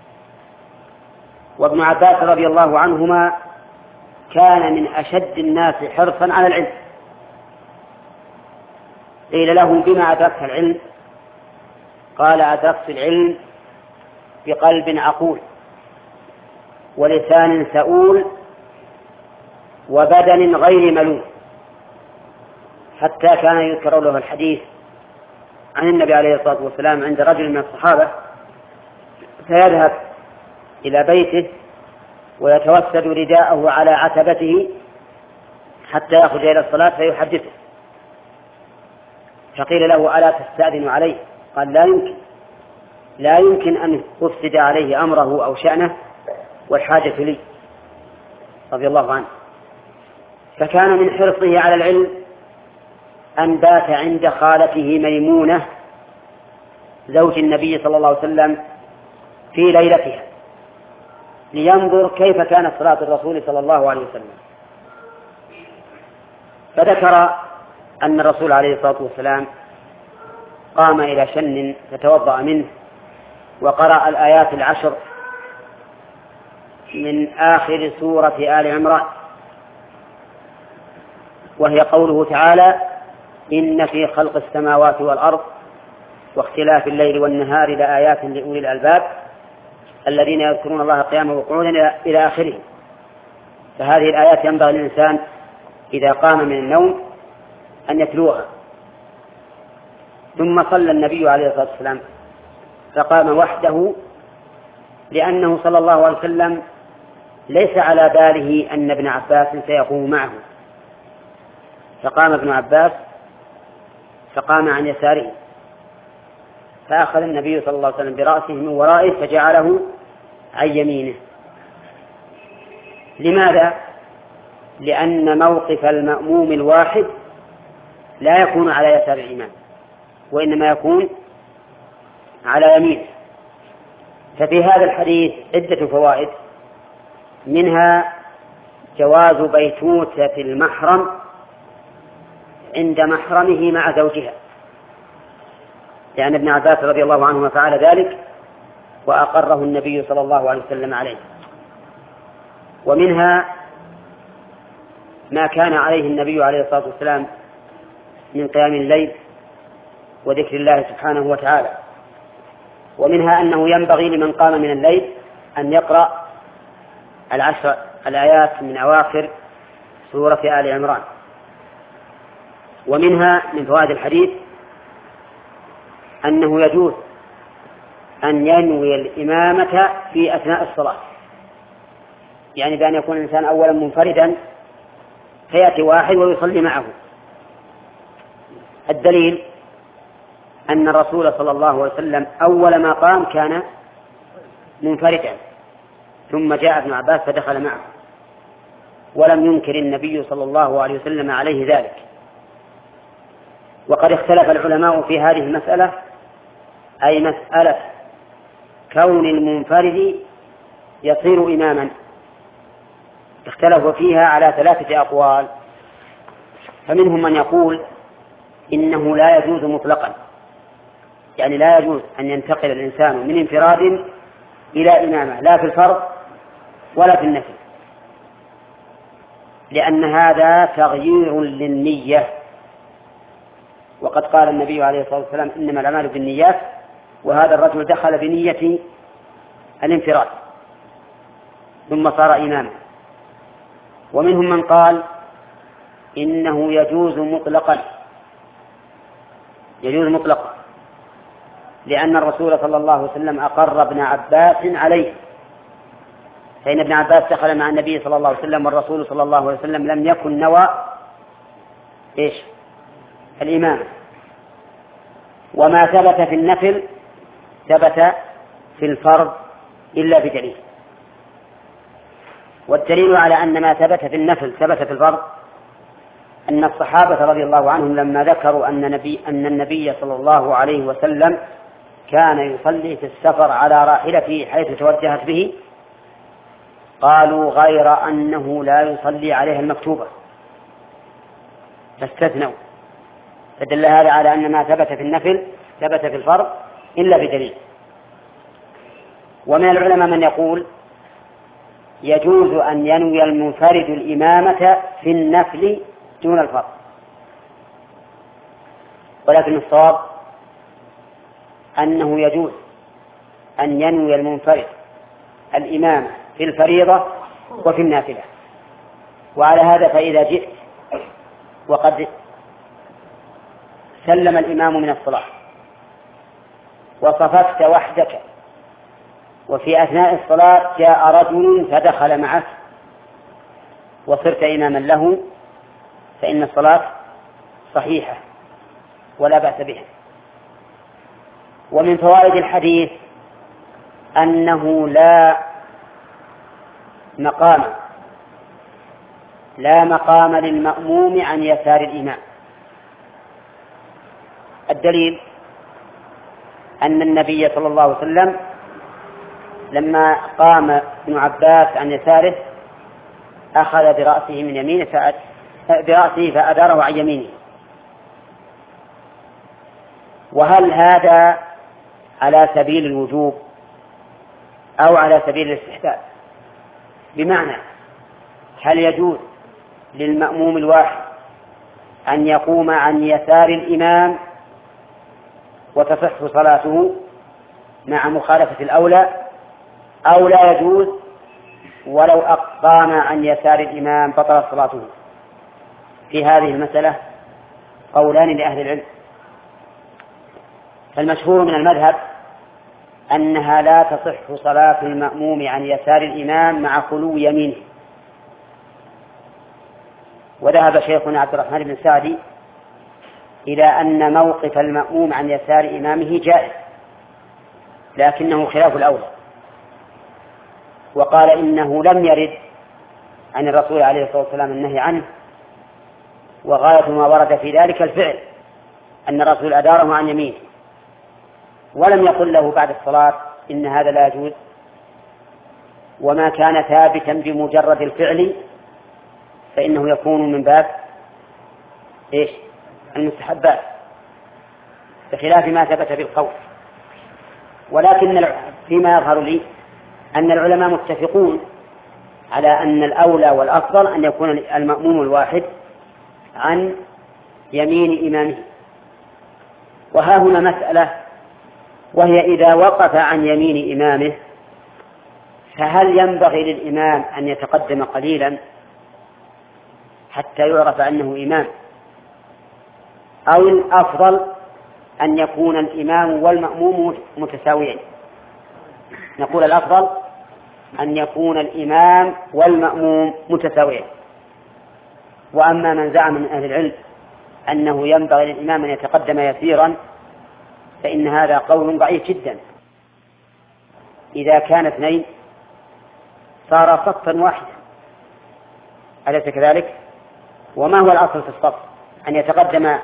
وابن عباس رضي الله عنهما كان من أشد الناس حرصا على العلم. قيل له: بما أدركت العلم؟ قال: أدركت العلم بقلب عقول ولسان سؤول وبدن غير ملوم. حتى كان يذكر له الحديث عن النبي عليه الصلاة والسلام عند رجل من الصحابة فيذهب إلى بيته ويتوسد رداءه على عتبته حتى يخرج إلى الصلاة فيحدثه، فقيل له: ألا تستأذن عليه؟ قال: لا يمكن أن أفسد عليه أمره أو شأنه والحاجة لي، رضي الله عنه. فكان من حرصه على العلم أن بات عند خالته ميمونة زوج النبي صلى الله عليه وسلم في ليلتها لينظر كيف كانت صلاة الرسول صلى الله عليه وسلم. فذكر أن الرسول عليه الصلاة والسلام قام إلى شن فتوضأ منه وقرأ الآيات 10 من آخر سورة آل عمران، وهي قوله تعالى: إن في خلق السماوات والأرض واختلاف الليل والنهار لآيات لأولي الألباب الذين يذكرون الله قياما وقعودا إلى آخره. فهذه الآيات ينبغي للإنسان إذا قام من النوم أن يتلوها. ثم صلى النبي عليه الصلاة والسلام فقام وحده، لأنه صلى الله عليه وسلم ليس على باله أن ابن عباس سيقوم معه، فقام ابن عباس فقام عن يساره، فأخذ النبي صلى الله عليه وسلم برأسه من ورائه فجعله عن يمينه. لماذا؟ لأن موقف المأموم الواحد لا يكون على يسار الإمام، وإنما يكون على يمينه. ففي هذا الحديث عدة فوائد، منها جواز بيتوتة المحرم عند محرمه مع زوجها، لأن ابن عباس رضي الله عنهما فعل ذلك وأقره النبي صلى الله عليه وسلم عليه. ومنها ما كان عليه النبي عليه الصلاة والسلام من قيام الليل وذكر الله سبحانه وتعالى، ومنها أنه ينبغي لمن قام من الليل أن يقرأ 10 الآيات من أواخر سورة آل عمران. ومنها من فوائد الحديث أنه يجوز أن ينوي الإمامة في أثناء الصلاة، يعني بأن يكون الإنسان أولا منفردا فيأتي واحد ويصلي معه. الدليل أن الرسول صلى الله عليه وسلم أول ما قام كان منفردا، ثم جاء ابن عباس فدخل معه، ولم ينكر النبي صلى الله عليه وسلم عليه ذلك. وقد اختلف العلماء في هذه المسألة، أي مسألة كون المنفرد يصير إماما، اختلفوا فيها على 3 أقوال. فمنهم من يقول إنه لا يجوز مطلقا، يعني لا يجوز أن ينتقل الإنسان من انفراد إلى إمامة، لا في الفرض ولا في النفل، لأن هذا تغيير للنية. وقد قال النبي عليه الصلاة والسلام إنما الأعمال بالنيات، وهذا الرجل دخل بنية الانفراد ثم صار إماما. ومنهم من قال إنه يجوز مطلقا، يجوز مطلقا، لأن الرسول صلى الله عليه وسلم أقر ابن عباس عليه، فإن ابن عباس دخل مع النبي صلى الله عليه وسلم والرسول صلى الله عليه وسلم لم يكن نوى الإمام. وما ثبت في النفل ثبت في الفرض إلا بدليل. والدليل على أن ما ثبت في النفل ثبت في الفرض أن الصحابة رضي الله عنهم لما ذكروا أن النبي صلى الله عليه وسلم كان يصلي في السفر على راحلته حيث توجهت به، قالوا غير أنه لا يصلي عليها المكتوبة، فاستثنوا. فدل هذا على أن ما ثبت في النفل ثبت في الفرض إلا بدليل. ومن العلماء من يقول يجوز أن ينوي المنفرد الإمامة في النفل دون الفرض، ولكن الصواب أنه يجوز أن ينوي المنفرد الإمامة في الفريضة وفي النافلة. وعلى هذا فإذا جئت وقد سلم الإمام من الصلاة وصففت وحدك، وفي أثناء الصلاة جاء رجل فدخل معك وصرت إماما له، فإن الصلاة صحيحة ولا بأس بها. ومن فوائد الحديث أنه لا مقام للمأموم عن يسار الإمام. الدليل أن النبي صلى الله عليه وسلم لما قام ابن عباس عن يساره أخذ برأسه من يمينه فأداره عن يمينه. وهل هذا على سبيل الوجوب أو على سبيل الاستحباب؟ بمعنى هل يجوز للمأموم الواحد أن يقوم عن يسار الإمام وتصح صلاته مع مخالفة الأولى، أو لا يجوز ولو أقام عن يسار الإمام بطلت صلاته؟ في هذه المسألة قولان لأهل العلم. فالمشهور من المذهب أنها لا تصح صلاة المأموم عن يسار الإمام مع خلو يمينه. وذهب شيخنا عبد الرحمن بن سعدي إلى أن موقف المأموم عن يسار إمامه جائز، لكنه خلاف الأولى. وقال إنه لم يرد عن الرسول عليه الصلاة والسلام النهي عنه، وغاية ما ورد في ذلك الفعل أن الرسول أداره عن يمينه، ولم يقل له بعد الصلاة إن هذا لا يجوز. وما كان ثابتا بمجرد الفعل فإنه يكون من باب المستحبات، بخلاف ما ثبت بالقول. ولكن فيما يظهر لي أن العلماء متفقون على أن الأولى والأفضل أن يكون المأموم الواحد عن يمين إمامه. وها هنا مسألة وهي إذا وقف عن يمين إمامه فهل ينبغي للإمام أن يتقدم قليلا حتى يعرف أنه إمام، أو الأفضل أن يكون الإمام والمأموم متساويين؟ نقول الأفضل أن يكون الإمام والمأموم متساويين. وأما من زعم من أهل العلم أنه ينبغي للإمام أن يتقدم يسيرا فإن هذا قول ضعيف جدا. إذا كان اثنين صار صفا واحدا، أليس كذلك؟ وما هو الأصل في الصف؟ أن يتقدم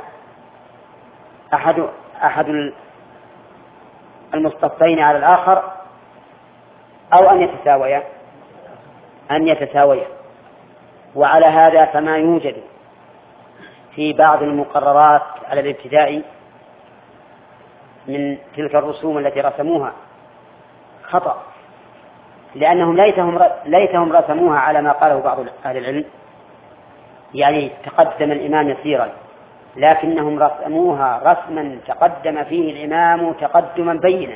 أحد المصطفين على الآخر أو أن يتساويا. وعلى هذا فما يوجد في بعض المقررات على الابتداء من تلك الرسوم التي رسموها خطأ، لأنهم ليتهم رسموها على ما قاله بعض أهل العلم، يعني تقدم الإمام يسيرا، لكنهم رسموها رسما تقدم فيه الإمام تقدما بينا.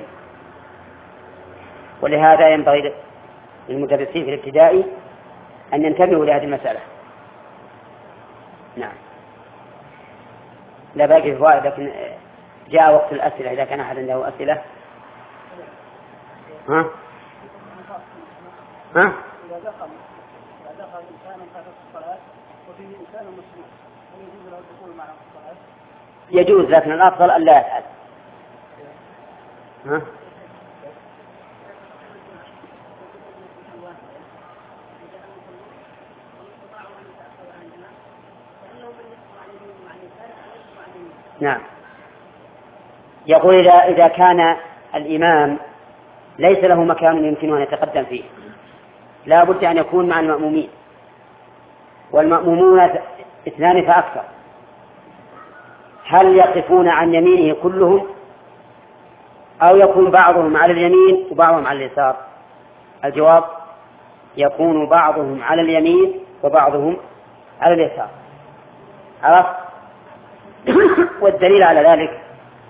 ولهذا ينبغي للمدرسين في الابتدائي أن ينتبهوا لهذه المسألة. نعم. لا باقي فوائد، لكن جاء وقت الأسئلة إذا كان أحد عنده أسئلة. ها؟ إذا دخل إنسان في الصلاة وفيه إنسان مسلم يجوز له الدخول معه في الصلاة؟ يجوز، لكن الأفضل أن لا يفعل. ها؟ نعم. يقول إذا كان الإمام ليس له مكان يمكنه أن يتقدم فيه لا بد أن يكون مع المأمومين، والمأمومون اثنان فأكثر، هل يقفون عن يمينه كلهم أو يكون بعضهم على اليمين وبعضهم على اليسار؟ الجواب يكون بعضهم على اليمين وبعضهم على اليسار. عرفت؟ والدليل على ذلك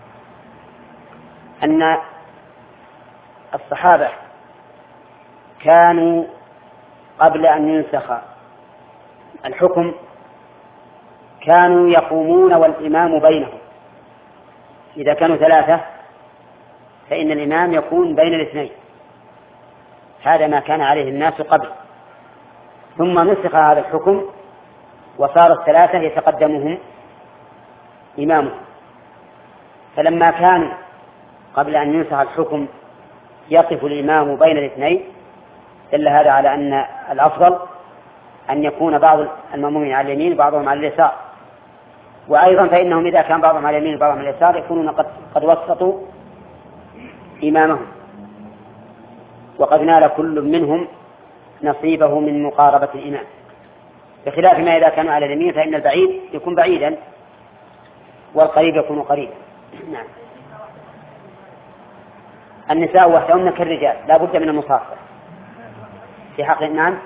أن الصحابة كانوا قبل أن ينسخ الحكم كانوا يقومون والإمام بينهم. إذا كانوا ثلاثة فإن الإمام يكون بين الاثنين، هذا ما كان عليه الناس قبل. ثم نسخ هذا الحكم وصار الثلاثة يتقدمهم إمامهم، فلما كان قبل أن ينسخ الحكم يقف الإمام بين الاثنين دل هذا على أن الأفضل أن يكون بعض المأمومين على اليمين وبعضهم على اليسار. وأيضا فإنهم إذا كان بعضهم على اليمين وبعضهم على اليسار يكونون قد وسطوا إمامهم، وقد نال كل منهم نصيبه من مقاربة الإمام، بخلاف ما إذا كانوا على اليمين فإن البعيد يكون بعيدا والقريب يكون قريبا. نعم. النساء وحدهن كالرجال لا بد من المصافحة في حق الإمام.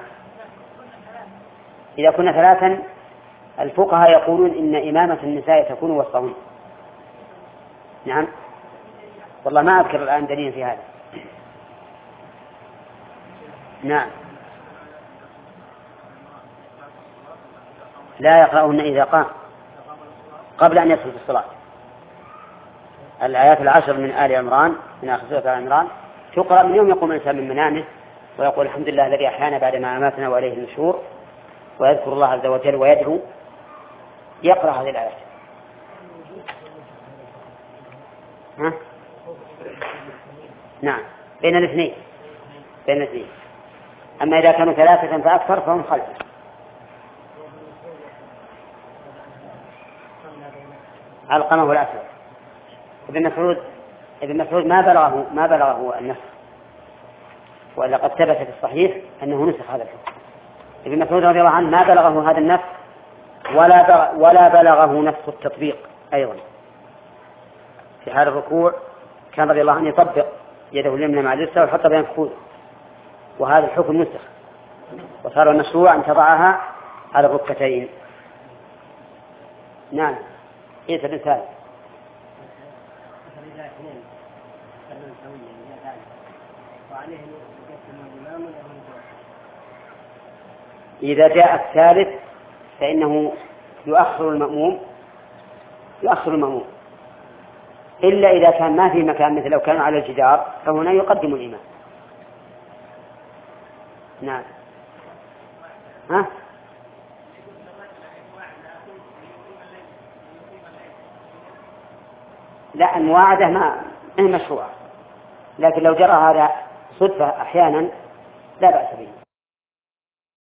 إذا كنا ثلاثا الفقهاء يقولون إن إمامة النساء تكون وسطهن. نعم. والله ما أذكر الآن دليل في هذا. نعم. لا يقرأهن إذا قام قبل أن يدخل في الصلاة. الآيات 10 من آل عمران من آخر سورة آل عمران تقرأ من يوم يقوم الإنسان من منامه ويقول الحمد لله الذي أحيانا بعدما أماتنا وإليه النشور، ويذكر الله عز وجل ويدعو، يقرأ هذه الآيات. ها؟ نعم، بين الاثنين. أما إذا كانوا ثلاثة فأكثر فهم خلفه. علقمة والأسود. ابن مسعود ما بلغه النسخ، وإلا قد ثبت في الصحيح أنه نسخ هذا الحكم. ابن مسعود رضي الله عنه ما بلغه هذا النسخ ولا بلغه نسخ التطبيق أيضا. في حال الركوع كان رضي الله عنه يطبق يده اليمنى مع اليسرى ويحط بين فخذه، وهذا الحكم نسخ وصار المشروع أن تضعها على الركبتين. نعم. عيسى بن سالم. إذا جاء الثالث فإنه يؤخر المأموم إلا إذا كان ما في مكان، مثل لو كان على الجدار فهنا يقدم الإمام. نعم. ها؟ لا، المواعدة ما هي مشروعة، لكن لو جرى هذا صدفة أحيانا لا بأس به.